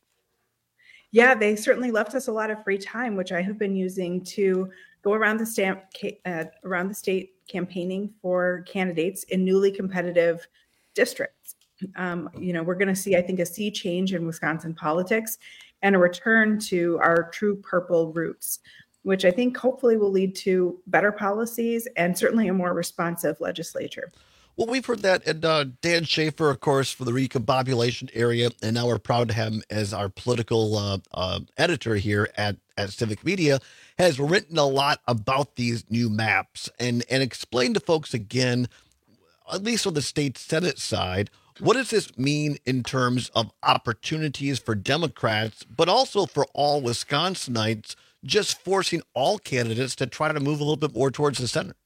Yeah, they certainly left us a lot of free time, which I have been using to go around the stamp uh, around the state campaigning for candidates in newly competitive districts. Um, you know, we're going to see, I think, a sea change in Wisconsin politics and a return to our true purple roots, which I think hopefully will lead to better policies and certainly a more responsive legislature. Well, we've heard that, and uh, Dan Schaefer, of course, for the recombobulation area, and now we're proud to have him as our political uh, uh, editor here at, at Civic Media, has written a lot about these new maps and, and explained to folks again, at least on the state Senate side, what does this mean in terms of opportunities for Democrats, but also for all Wisconsinites, just forcing all candidates to try to move a little bit more towards the center?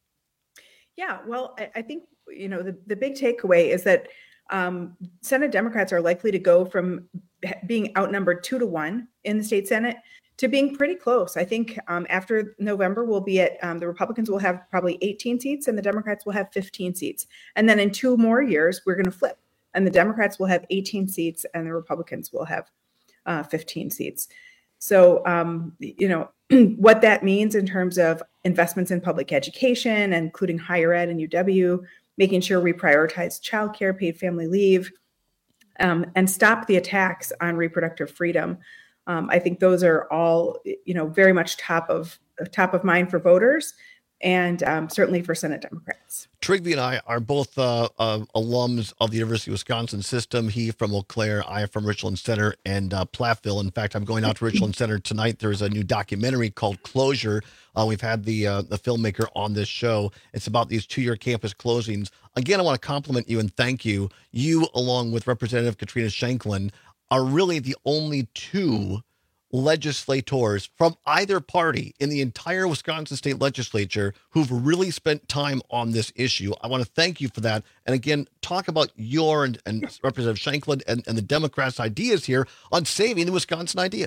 Yeah, well, I, I think, you know, the, the big takeaway is that um, Senate Democrats are likely to go from being outnumbered two to one in the state Senate to being pretty close. I think um, after November, we'll be at, um, the Republicans will have probably eighteen seats and the Democrats will have fifteen seats. And then in two more years, we're going to flip and the Democrats will have eighteen seats and the Republicans will have uh, fifteen seats. So, um, you know, what that means in terms of investments in public education, including higher ed and U W, making sure we prioritize childcare, paid family leave, um, and stop the attacks on reproductive freedom. Um, I think those are all, you know, very much top of top of mind for voters, and um, certainly for Senate Democrats. Trygve and I are both uh, uh, alums of the University of Wisconsin system. He from Eau Claire, I from Richland Center and uh, Platteville. In fact, I'm going out to Richland Center tonight. There's a new documentary called Closure. Uh, we've had the uh, the filmmaker on this show. It's about these two-year campus closings. Again, I want to compliment you and thank you. You, along with Representative Katrina Shanklin, are really the only two legislators from either party in the entire Wisconsin state legislature who've really spent time on this issue. I want to thank you for that. And again, talk about your and, and Representative Shanklin and, and the Democrats' ideas here on saving the Wisconsin idea.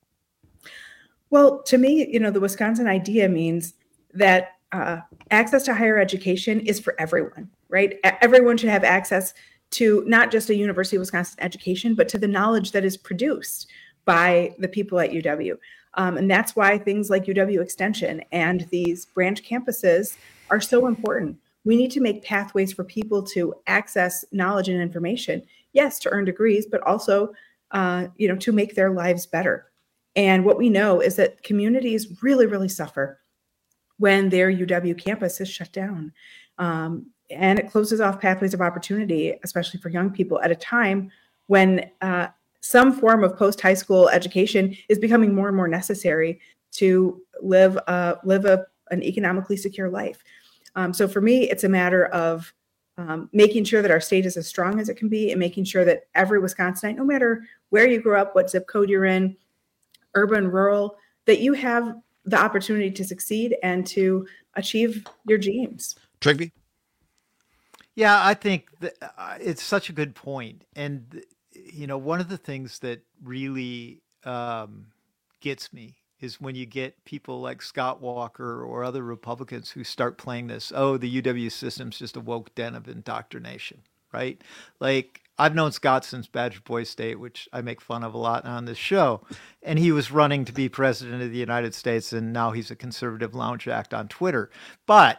Well, to me, you know, the Wisconsin idea means that uh, access to higher education is for everyone, right? Everyone should have access to not just a University of Wisconsin education, but to the knowledge that is produced by the people at U W. Um, and that's why things like U W Extension and these branch campuses are so important. We need to make pathways for people to access knowledge and information, yes, to earn degrees, but also, uh, you know, to make their lives better. And what we know is that communities really, really suffer when their U W campus is shut down. Um, and it closes off pathways of opportunity, especially for young people at a time when uh, some form of post-high school education is becoming more and more necessary to live uh, live a, an economically secure life. Um, so for me, it's a matter of um, making sure that our state is as strong as it can be and making sure that every Wisconsinite, no matter where you grew up, what zip code you're in, urban, rural, that you have the opportunity to succeed and to achieve your dreams. Trygve? Yeah, I think that, uh, it's such a good point. And, you know, one of the things that really um, gets me is when you get people like Scott Walker or other Republicans who start playing this, oh, the U W system's just a woke den of indoctrination, right? Like, I've known Scott since Badger Boy State, which I make fun of a lot on this show. And he was running to be president of the United States, and now he's a conservative lounge act on Twitter. But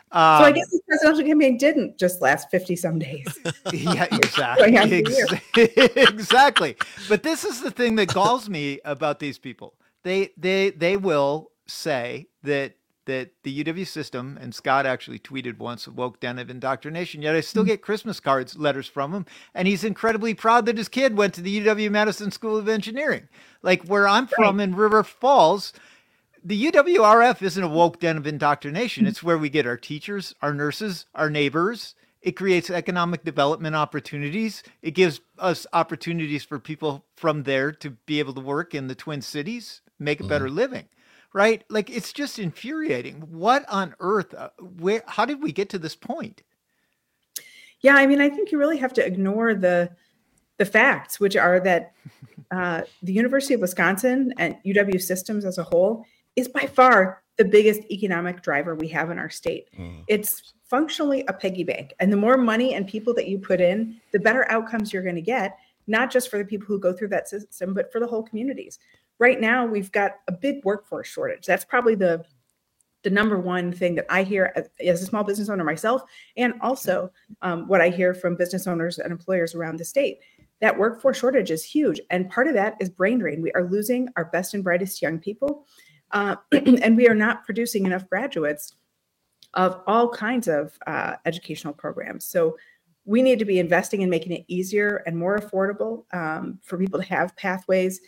Um, so I guess the presidential campaign didn't just last fifty some days. Yeah, exactly. Ex- exactly. But this is the thing that galls me about these people. They they they will say that that the U W system, and Scott actually tweeted once, a woke den of indoctrination, yet I still get Christmas cards, letters from him, and he's incredibly proud that his kid went to the U W-Madison School of Engineering. Like where I'm from in River Falls, the U W R F isn't a woke den of indoctrination. It's where we get our teachers, our nurses, our neighbors. It creates economic development opportunities. It gives us opportunities for people from there to be able to work in the Twin Cities, make a better mm-hmm. living, right? Like, it's just infuriating. What on earth, uh, where, how did we get to this point? Yeah, I mean, I think you really have to ignore the the facts, which are that uh, the University of Wisconsin and U W systems as a whole is by far the biggest economic driver we have in our state. Mm. It's functionally a piggy bank. And the more money and people that you put in, the better outcomes you're going to get, not just for the people who go through that system, but for the whole communities. Right now, we've got a big workforce shortage. That's probably the the number one thing that I hear as, as a small business owner myself, and also um, what I hear from business owners and employers around the state. That workforce shortage is huge. And part of that is brain drain. We are losing our best and brightest young people. Uh, and we are not producing enough graduates of all kinds of uh, educational programs. So we need to be investing in making it easier and more affordable um, for people to have pathways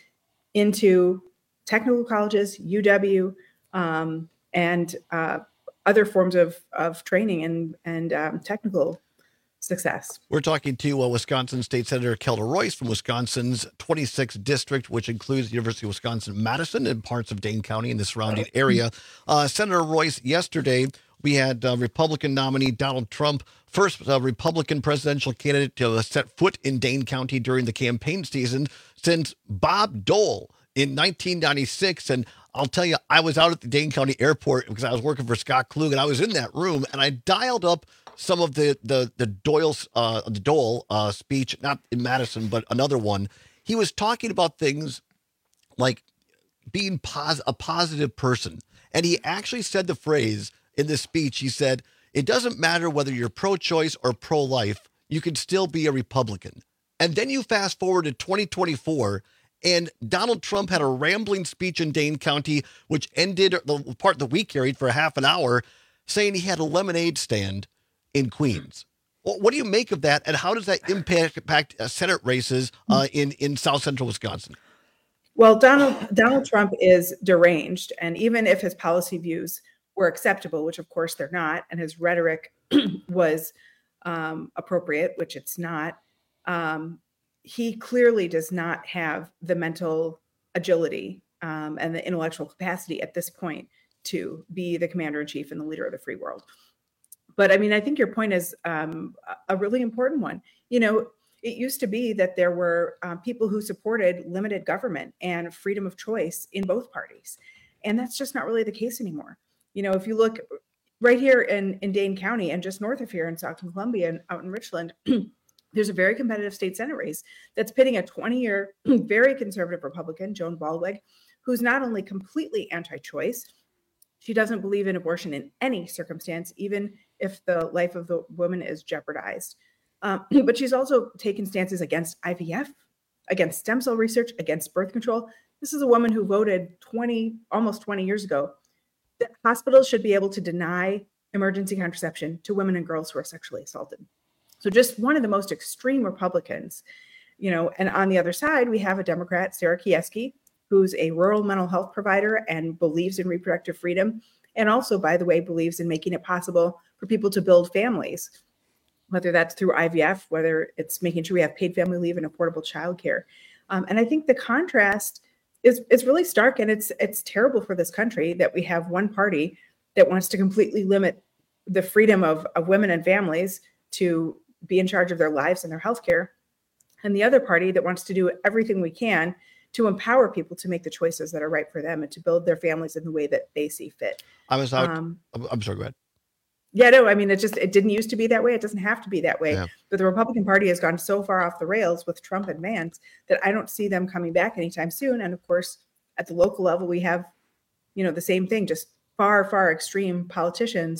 into technical colleges, U W, um, and uh, other forms of, of training and, and um, technical success. We're talking to uh, Wisconsin State Senator Kelda Royce from Wisconsin's twenty-sixth district, which includes the University of Wisconsin-Madison and parts of Dane County and the surrounding area. Uh, Senator Royce, yesterday we had uh, Republican nominee Donald Trump, first uh, Republican presidential candidate to uh, set foot in Dane County during the campaign season since Bob Dole in nineteen ninety-six. And I'll tell you, I was out at the Dane County Airport because I was working for Scott Klug, and I was in that room, and I dialed up some of the the the Doyle's uh, the Dole uh, speech, not in Madison, but another one. He was talking about things like being pos- a positive person, and he actually said the phrase in this speech. He said, "It doesn't matter whether you're pro-choice or pro-life, you can still be a Republican." And then you fast forward to twenty twenty-four. And Donald Trump had a rambling speech in Dane County, which ended the part that we carried for a half an hour, saying he had a lemonade stand in Queens. Well, what do you make of that, and how does that impact, impact uh, Senate races uh, in, in South Central Wisconsin? Well, Donald Donald Trump is deranged, and even if his policy views were acceptable, which of course they're not, and his rhetoric was um, appropriate, which it's not, um, he clearly does not have the mental agility um, and the intellectual capacity at this point to be the commander-in-chief and the leader of the free world. But I mean, I think your point is um, a really important one. You know, it used to be that there were um, people who supported limited government and freedom of choice in both parties. And that's just not really the case anymore. You know, if you look right here in, in Dane County and just north of here in Stockton, Columbia and out in Richland, there's a very competitive state Senate race that's pitting a twenty-year, very conservative Republican, Joan Baldwin, who's not only completely anti-choice, she doesn't believe in abortion in any circumstance, even if the life of the woman is jeopardized. Um, but she's also taken stances against I V F, against stem cell research, against birth control. This is a woman who voted twenty, almost twenty years ago, that hospitals should be able to deny emergency contraception to women and girls who are sexually assaulted. So just one of the most extreme Republicans, you know, and on the other side, we have a Democrat, Sarah Kieski, who's a rural mental health provider and believes in reproductive freedom. And also, by the way, believes in making it possible for people to build families, whether that's through I V F, whether it's making sure we have paid family leave and affordable childcare. Um, and I think the contrast is, is really stark, and it's it's terrible for this country that we have one party that wants to completely limit the freedom of, of women and families to be in charge of their lives and their healthcare, and the other party that wants to do everything we can to empower people to make the choices that are right for them and to build their families in the way that they see fit. I was out. Um, I'm sorry, go ahead. Yeah, no, I mean, it just, it didn't used to be that way. It doesn't have to be that way. Yeah. But the Republican Party has gone so far off the rails with Trump and Vance that I don't see them coming back anytime soon. And of course, at the local level, we have, you know, the same thing, just far, far extreme politicians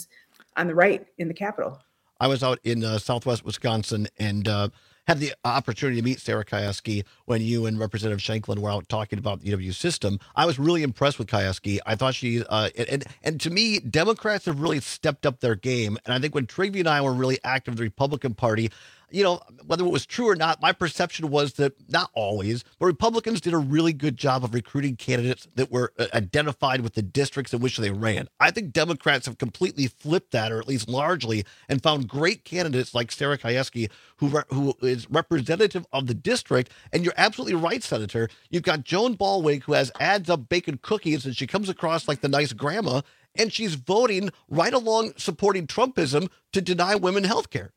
on the right in the Capitol. I was out in uh, Southwest Wisconsin and uh, had the opportunity to meet Sarah Kieski when you and Representative Shanklin were out talking about the E W system. I was really impressed with Kieski. I thought she, uh, and, and to me, Democrats have really stepped up their game. And I think when Trygve and I were really active in the Republican Party, you know, whether it was true or not, my perception was that not always, but Republicans did a really good job of recruiting candidates that were identified with the districts in which they ran. I think Democrats have completely flipped that, or at least largely, and found great candidates like Sarah Kieski, who re- who is representative of the district. And you're absolutely right, Senator. You've got Joan Ballweg, who has adds up bacon cookies, and she comes across like the nice grandma, and she's voting right along supporting Trumpism to deny women health care.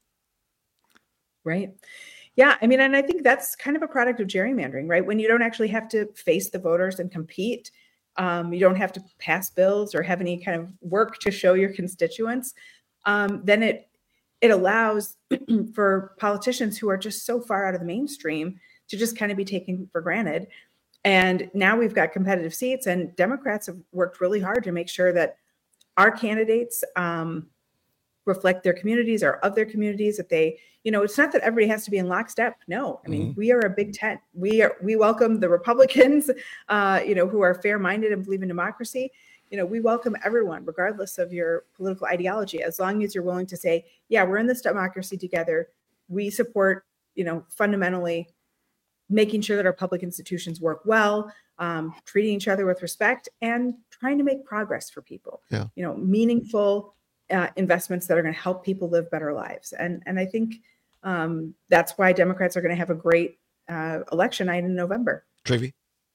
Right. Yeah. I mean, and I think that's kind of a product of gerrymandering, right? When you don't actually have to face the voters and compete, um, you don't have to pass bills or have any kind of work to show your constituents, um, then it it allows for politicians who are just so far out of the mainstream to just kind of be taken for granted. And now we've got competitive seats, and Democrats have worked really hard to make sure that our candidates um, reflect their communities or of their communities, that they, you know, it's not that everybody has to be in lockstep. No, I mean, mm-hmm. we are a big tent. We are, we welcome the Republicans, uh, you know, who are fair-minded and believe in democracy. You know, we welcome everyone, regardless of your political ideology, as long as you're willing to say, yeah, we're in this democracy together. We support, you know, fundamentally making sure that our public institutions work well, um, treating each other with respect, and trying to make progress for people. Yeah. You know, meaningful uh, investments that are going to help people live better lives. And and I think um, that's why Democrats are going to have a great uh, election night in November. Trygve?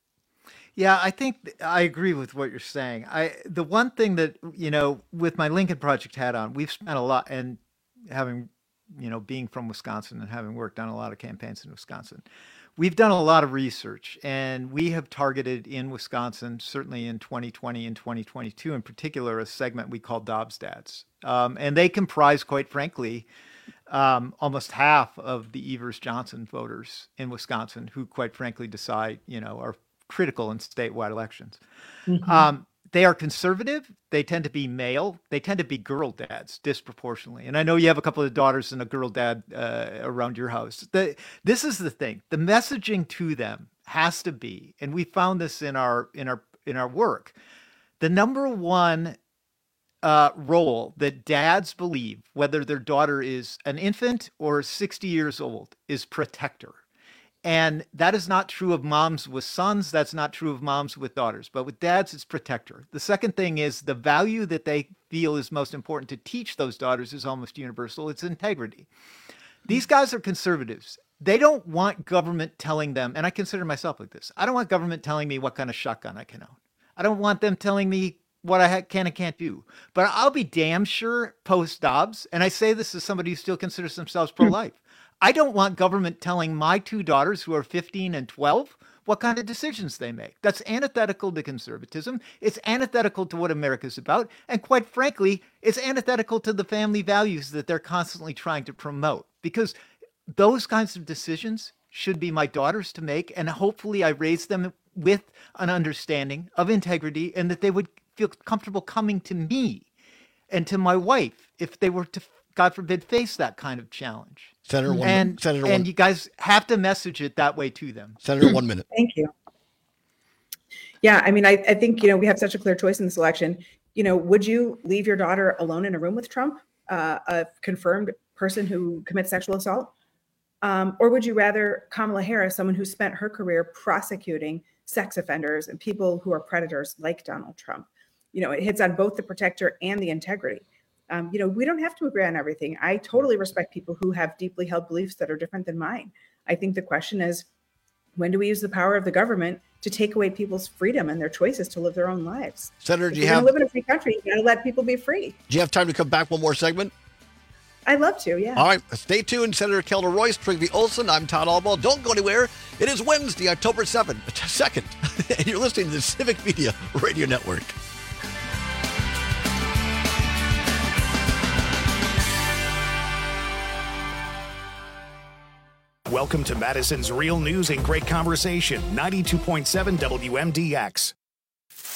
Yeah, I think I agree with what you're saying. I the one thing that, you know, with my Lincoln Project hat on, we've spent a lot, and having, you know, being from Wisconsin and having worked on a lot of campaigns in Wisconsin, we've done a lot of research, and we have targeted in Wisconsin, certainly in twenty twenty and twenty twenty-two in particular, a segment we call Dobbs Dads. Um, and they comprise, quite frankly, um, almost half of the Evers-Johnson voters in Wisconsin who, quite frankly, decide, you know, are critical in statewide elections. Mm-hmm. Um, they are conservative. They tend to be male. They tend to be girl dads disproportionately. And I know you have a couple of daughters and a girl dad uh, around your house. The, this is the thing. The messaging to them has to be, and we found this in our in our in our work, the number one uh, role that dads believe, whether their daughter is an infant or sixty years old, is protector. And that is not true of moms with sons. That's not true of moms with daughters. But with dads, it's protector. The second thing is the value that they feel is most important to teach those daughters is almost universal. It's integrity. These guys are conservatives. They don't want government telling them, and I consider myself like this, I don't want government telling me what kind of shotgun I can own. I don't want them telling me what I can and can't do. But I'll be damn sure post-Dobbs, and I say this as somebody who still considers themselves pro-life, I don't want government telling my two daughters who are fifteen and twelve what kind of decisions they make. That's antithetical to conservatism. It's antithetical to what America's about. And quite frankly, it's antithetical to the family values that they're constantly trying to promote. Because those kinds of decisions should be my daughters to make. And hopefully I raise them with an understanding of integrity, and that they would feel comfortable coming to me and to my wife if they were to, God forbid, face that kind of challenge. Senator, one and, minute. Senator, and one. you guys have to message it that way to them. Senator, one minute. Thank you. Yeah, I mean, I, I think, you know, we have such a clear choice in this election. You know, would you leave your daughter alone in a room with Trump, uh, a confirmed person who commits sexual assault? Um, or would you rather Kamala Harris, someone who spent her career prosecuting sex offenders and people who are predators like Donald Trump? You know, it hits on both the protector and the integrity. Um, you know, we don't have to agree on everything. I totally respect people who have deeply held beliefs that are different than mine. I think the question is, when do we use the power of the government to take away people's freedom and their choices to live their own lives? Senator, if do you you're have gonna live in a free country? You got to let people be free. Do you have time to come back one more segment? I'd love to, yeah. All right, stay tuned. Senator Kelda Royce, Trygve Olson. I'm Todd Albaugh. Don't go anywhere. It is Wednesday, October seventh, second, and you're listening to the Civic Media Radio Network. Welcome to Madison's Real News and Great Conversation, ninety-two point seven W M D X.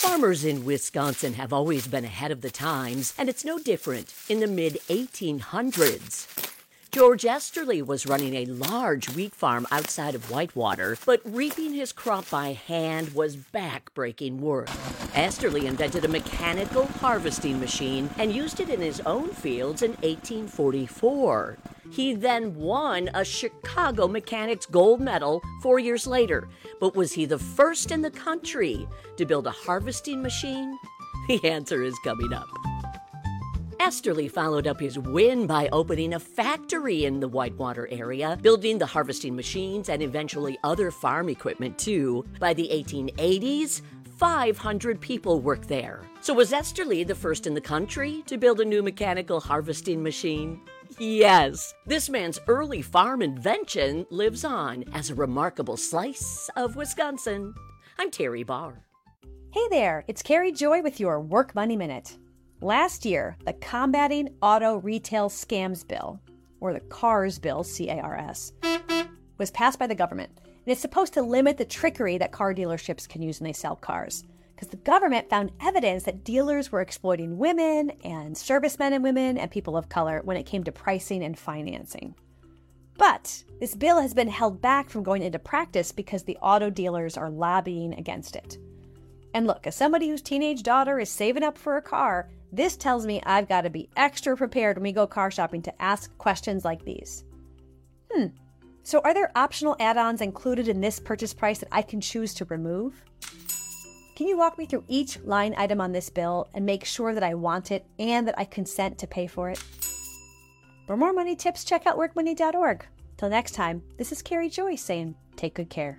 Farmers in Wisconsin have always been ahead of the times, and it's no different in the mid eighteen hundreds. George Esterly was running a large wheat farm outside of Whitewater, but reaping his crop by hand was back-breaking work. Esterly invented a mechanical harvesting machine and used it in his own fields in eighteen forty-four. He then won a Chicago Mechanics Gold Medal four years later, but was he the first in the country to build a harvesting machine? The answer is coming up. Esterly followed up his win by opening a factory in the Whitewater area, building the harvesting machines and eventually other farm equipment too. By the eighteen eighties, five hundred people worked there. So was Esterly the first in the country to build a new mechanical harvesting machine? Yes. This man's early farm invention lives on as a remarkable slice of Wisconsin. I'm Terry Barr. Hey there, it's Carrie Joy with your Work Money Minute. Last year, the Combating Auto Retail Scams Bill, or the CARS Bill, C A R S, was passed by the government. And it's supposed to limit the trickery that car dealerships can use when they sell cars. Because the government found evidence that dealers were exploiting women and servicemen and women and people of color when it came to pricing and financing. But this bill has been held back from going into practice because the auto dealers are lobbying against it. And look, as somebody whose teenage daughter is saving up for a car, this tells me I've got to be extra prepared when we go car shopping to ask questions like these. Hmm, so are there optional add-ons included in this purchase price that I can choose to remove? Can you walk me through each line item on this bill and make sure that I want it and that I consent to pay for it? For more money tips, check out work money dot org. Till next time, this is Carrie Joy saying, take good care.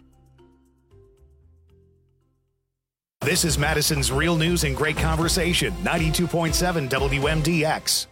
This is Madison's Real News and Great Conversation, ninety-two point seven W M D X.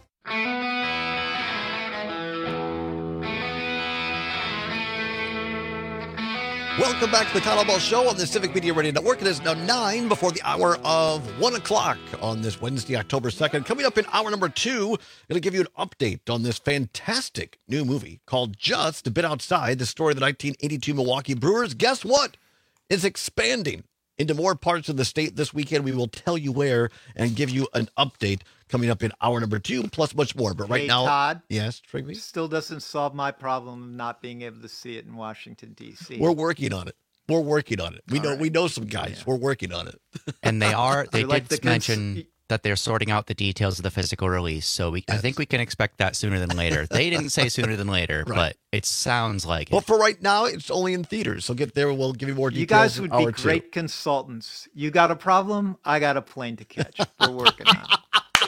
Welcome back to the Todd Ball Show on the Civic Media Radio Network. It is now nine before the hour of one o'clock on this Wednesday, October second. Coming up in hour number two, going to give you an update on this fantastic new movie called Just a Bit Outside, the story of the nineteen eighty-two Milwaukee Brewers. Guess what? It's expanding into more parts of the state this weekend. We will tell you where and give you an update coming up in hour number two, plus much more. But right hey, now, Todd, yes, Trigby? Still doesn't solve my problem of not being able to see it in Washington, D C. We're working on it. We're working on it. We All know right. we know some guys. Yeah. We're working on it. And they are. They You're did like the cons- mention that they're sorting out the details of the physical release. So we, I think we can expect that sooner than later. They didn't say sooner than later, Right. but it sounds like Well, it. for right now, it's only in theaters. So get there. We'll give you more details. You guys in would hour be two. great consultants. You got a problem? I got a plane to catch. We're working on it.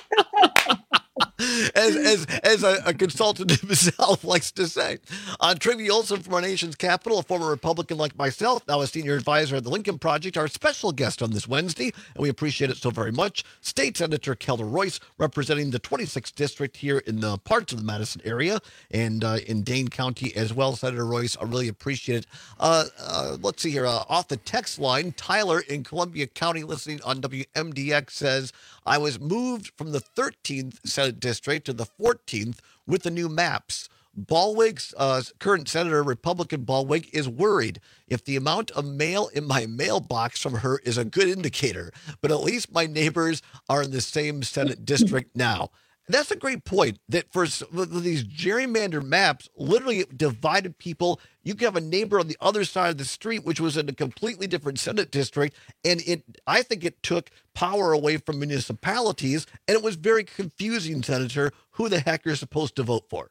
as as as a, a consultant himself likes to say. On Trivia Olson from our nation's capital, a former Republican like myself, now a senior advisor at the Lincoln Project, our special guest on this Wednesday, and we appreciate it so very much. State Senator Kelda Royce, representing the twenty-sixth District here in the parts of the Madison area and uh, in Dane County as well. Senator Royce, I really appreciate it. Uh, uh, let's see here. Uh, off the text line, Tyler in Columbia County listening on W M D X says, I was moved from the thirteenth Senate District to the fourteenth with the new maps. Ballwig's uh, current Senator, Republican Ballwig, is worried if the amount of mail in my mailbox from her is a good indicator, but at least my neighbors are in the same Senate district now. That's a great point, that for these gerrymandered maps, literally it divided people. You could have a neighbor on the other side of the street, which was in a completely different Senate district, and it, I think it took power away from municipalities, and it was very confusing, Senator, who the heck you're supposed to vote for.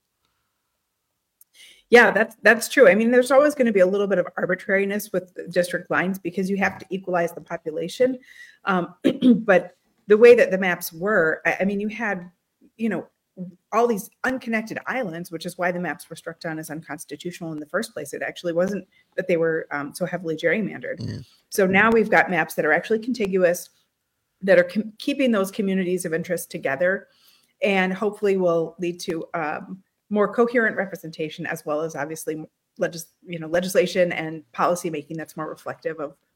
Yeah, that's that's true. I mean, there's always going to be a little bit of arbitrariness with district lines because you have to equalize the population. Um, but the way that the maps were, I, I mean, you had, you know, all these unconnected islands, which is why the maps were struck down as unconstitutional in the first place. It actually wasn't that they were um, so heavily gerrymandered. Mm. So now we've got maps that are actually contiguous, that are com- keeping those communities of interest together, and hopefully will lead to um, more coherent representation, as well as obviously legis- you know, legislation and policy making that's more reflective of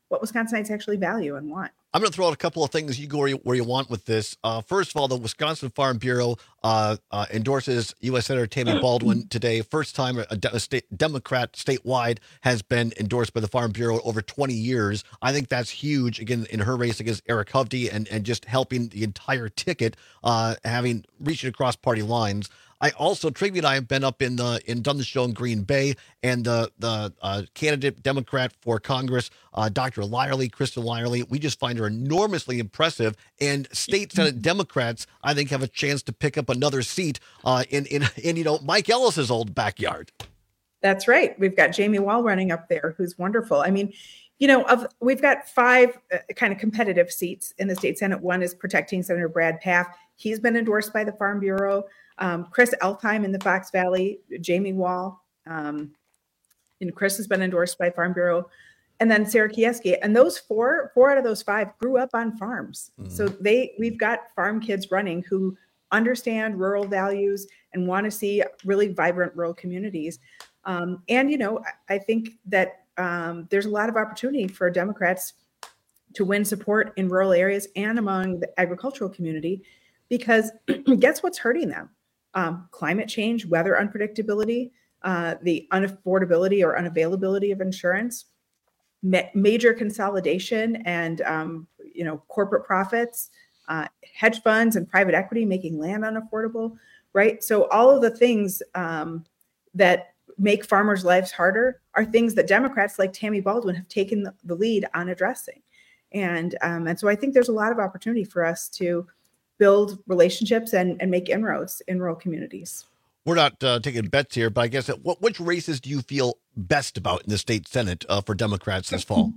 what Wisconsinites actually value and want. I'm going to throw out a couple of things. You go where you, where you want with this. Uh, first of all, the Wisconsin Farm Bureau uh, uh, endorses U S Senator Tammy Baldwin today. First time a, de- a state Democrat statewide has been endorsed by the Farm Bureau over twenty years. I think that's huge, again, in her race against Eric Hovde and, and just helping the entire ticket, uh, having reached across party lines. I also, Trigby and I have been up in the in done the show in Green Bay, and the the uh, candidate Democrat for Congress, uh, Doctor Lyerly, Kristen Lyerly, we just find her enormously impressive. And state Senate Democrats, I think, have a chance to pick up another seat uh, in in in you know Mike Ellis's old backyard. That's right. We've got Jamie Wall running up there, who's wonderful. I mean, you know, of we've got five uh, kind of competitive seats in the state Senate. One is protecting Senator Brad Pfaff. He's been endorsed by the Farm Bureau. Um, Chris Eltheim in the Fox Valley, Jamie Wall, um, and Chris has been endorsed by Farm Bureau, and then Sarah Kieski. And those four, four out of those five grew up on farms. Mm-hmm. So they, we've got farm kids running who understand rural values and want to see really vibrant rural communities. Um, and, you know, I think that um, there's a lot of opportunity for Democrats to win support in rural areas and among the agricultural community, because guess what's hurting them? Um, climate change, weather unpredictability, uh, the unaffordability or unavailability of insurance, ma- major consolidation and, um, you know, corporate profits, uh, hedge funds and private equity making land unaffordable, right? So all of the things um, that make farmers' lives harder are things that Democrats like Tammy Baldwin have taken the, the lead on addressing. And, um, and so I think there's a lot of opportunity for us to build relationships and, and make inroads in rural communities. We're not uh, taking bets here, but I guess that, what, which races do you feel best about in the state Senate uh, for Democrats this fall?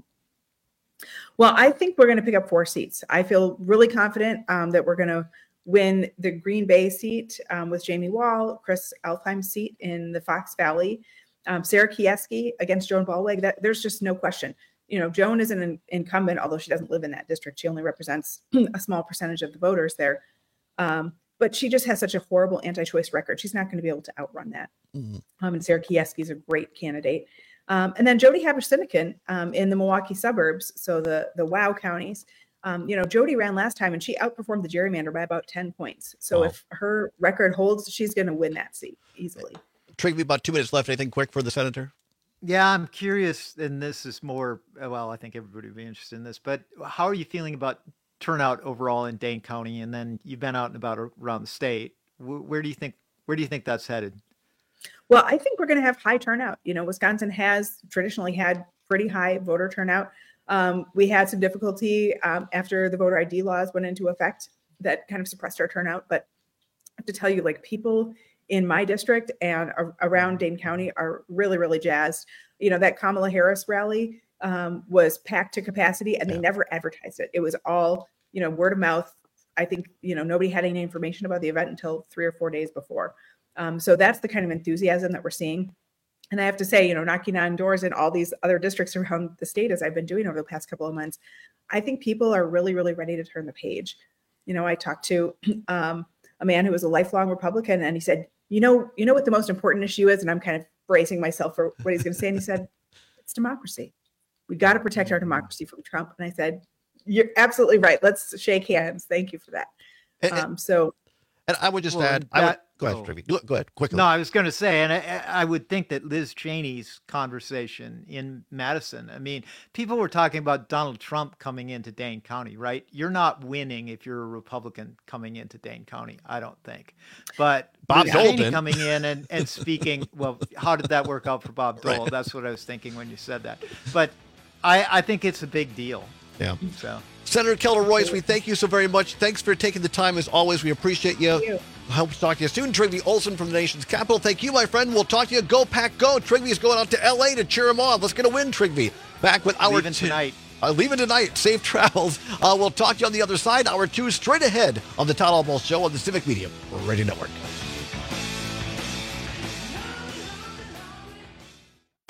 Well, I think we're going to pick up four seats. I feel really confident um, that we're going to win the Green Bay seat um, with Jamie Wall, Chris Eltheim's seat in the Fox Valley, um, Sarah Kieski against Joan Ballweg. That there's just no question. You know, Joan is an incumbent, although she doesn't live in that district. She only represents a small percentage of the voters there. Um, but she just has such a horrible anti-choice record. She's not going to be able to outrun that. Mm-hmm. Um, and Sarah Kieski is a great candidate. Um, and then Jody Haber-Sinekin um, in the Milwaukee suburbs, so the, the WOW counties. Um, you know, Jody ran last time and she outperformed the gerrymander by about ten points. So wow. If her record holds, she's going to win that seat easily. Trigby, about two minutes left. Anything quick for the senator? Yeah, I'm curious, and this is more, well, I think everybody would be interested in this, but how are you feeling about turnout overall in Dane County? And then you've been out and about around the state. Where do you think, where do you think that's headed? Well, I think we're going to have high turnout. You know, Wisconsin has traditionally had pretty high voter turnout. Um, we had some difficulty um, after the voter I D laws went into effect that kind of suppressed our turnout. But I have to tell you, like, people in my district and around Dane County are really, really jazzed. You know, that Kamala Harris rally um, was packed to capacity and they never advertised it. It was all, you know, word of mouth. I think, you know, nobody had any information about the event until three or four days before. Um, so that's the kind of enthusiasm that we're seeing. And I have to say, you know, knocking on doors in all these other districts around the state, as I've been doing over the past couple of months, I think people are really, really ready to turn the page. You know, I talked to um, a man who was a lifelong Republican, and he said, you know, you know what the most important issue is? And I'm kind of bracing myself for what he's going to say. And he said, it's democracy. We got to protect our democracy from Trump. And I said, you're absolutely right. Let's shake hands. Thank you for that. And, um, so, and I would just well, add, that, I would, go ahead, oh. Trivy. Go, go ahead, quickly. No, I was going to say, and I, I would think that Liz Cheney's conversation in Madison, I mean, people were talking about Donald Trump coming into Dane County, right? You're not winning if you're a Republican coming into Dane County, I don't think. But Bob Liz Dole Cheney did. coming in and, and speaking, well, how did that work out for Bob Dole? Right. That's what I was thinking when you said that. But I, I think it's a big deal. Yeah. So. Senator Keller Royce, we thank you so very much. Thanks for taking the time as always. We appreciate you. Thank you. I hope to talk to you soon. Trigby Olson from the nation's capital. Thank you, my friend. We'll talk to you. Go Pack Go. Trigby is going out to L A to cheer him on. Let's get a win, Trigby. Back with our Leaving t- tonight. Uh, leaving tonight. Safe travels. Uh, we'll talk to you on the other side. Hour two straight ahead on the Todd Almost Show on the Civic Media Radio Network.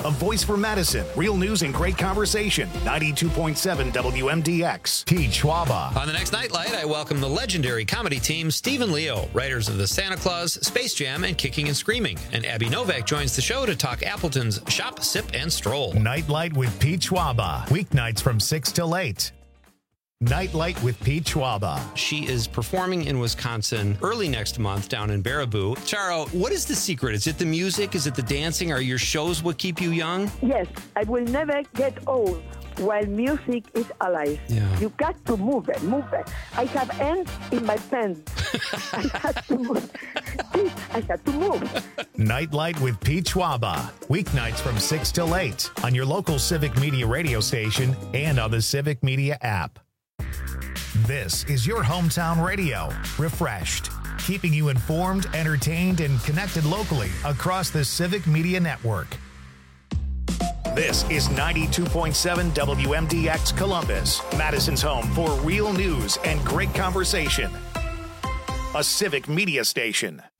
a voice for Madison, real news and great conversation. ninety-two point seven W M D X. Pete Schwaba. On the next Nightlight, I welcome the legendary comedy team Stephen Leo, writers of The Santa Claus, Space Jam, and Kicking and Screaming. And Abby Novak joins the show to talk Appleton's Shop, Sip, and Stroll. Nightlight with Pete Schwaba. Weeknights from six till eight. Nightlight with Pete Schwaba. She is performing in Wisconsin early next month down in Baraboo. Charo, what is the secret? Is it the music? Is it the dancing? Are your shows what keep you young? Yes, I will never get old while music is alive. Yeah. You got to move it, move it. I have ants in my pants. I had to move. I had to move. Nightlight with Pete Schwaba. Weeknights from six till eight on your local Civic Media radio station and on the Civic Media app. This is your hometown radio, refreshed, keeping you informed, entertained, and connected locally across the Civic Media Network. This is ninety-two point seven W M D X Columbus, Madison's home for real news and great conversation. A Civic Media station.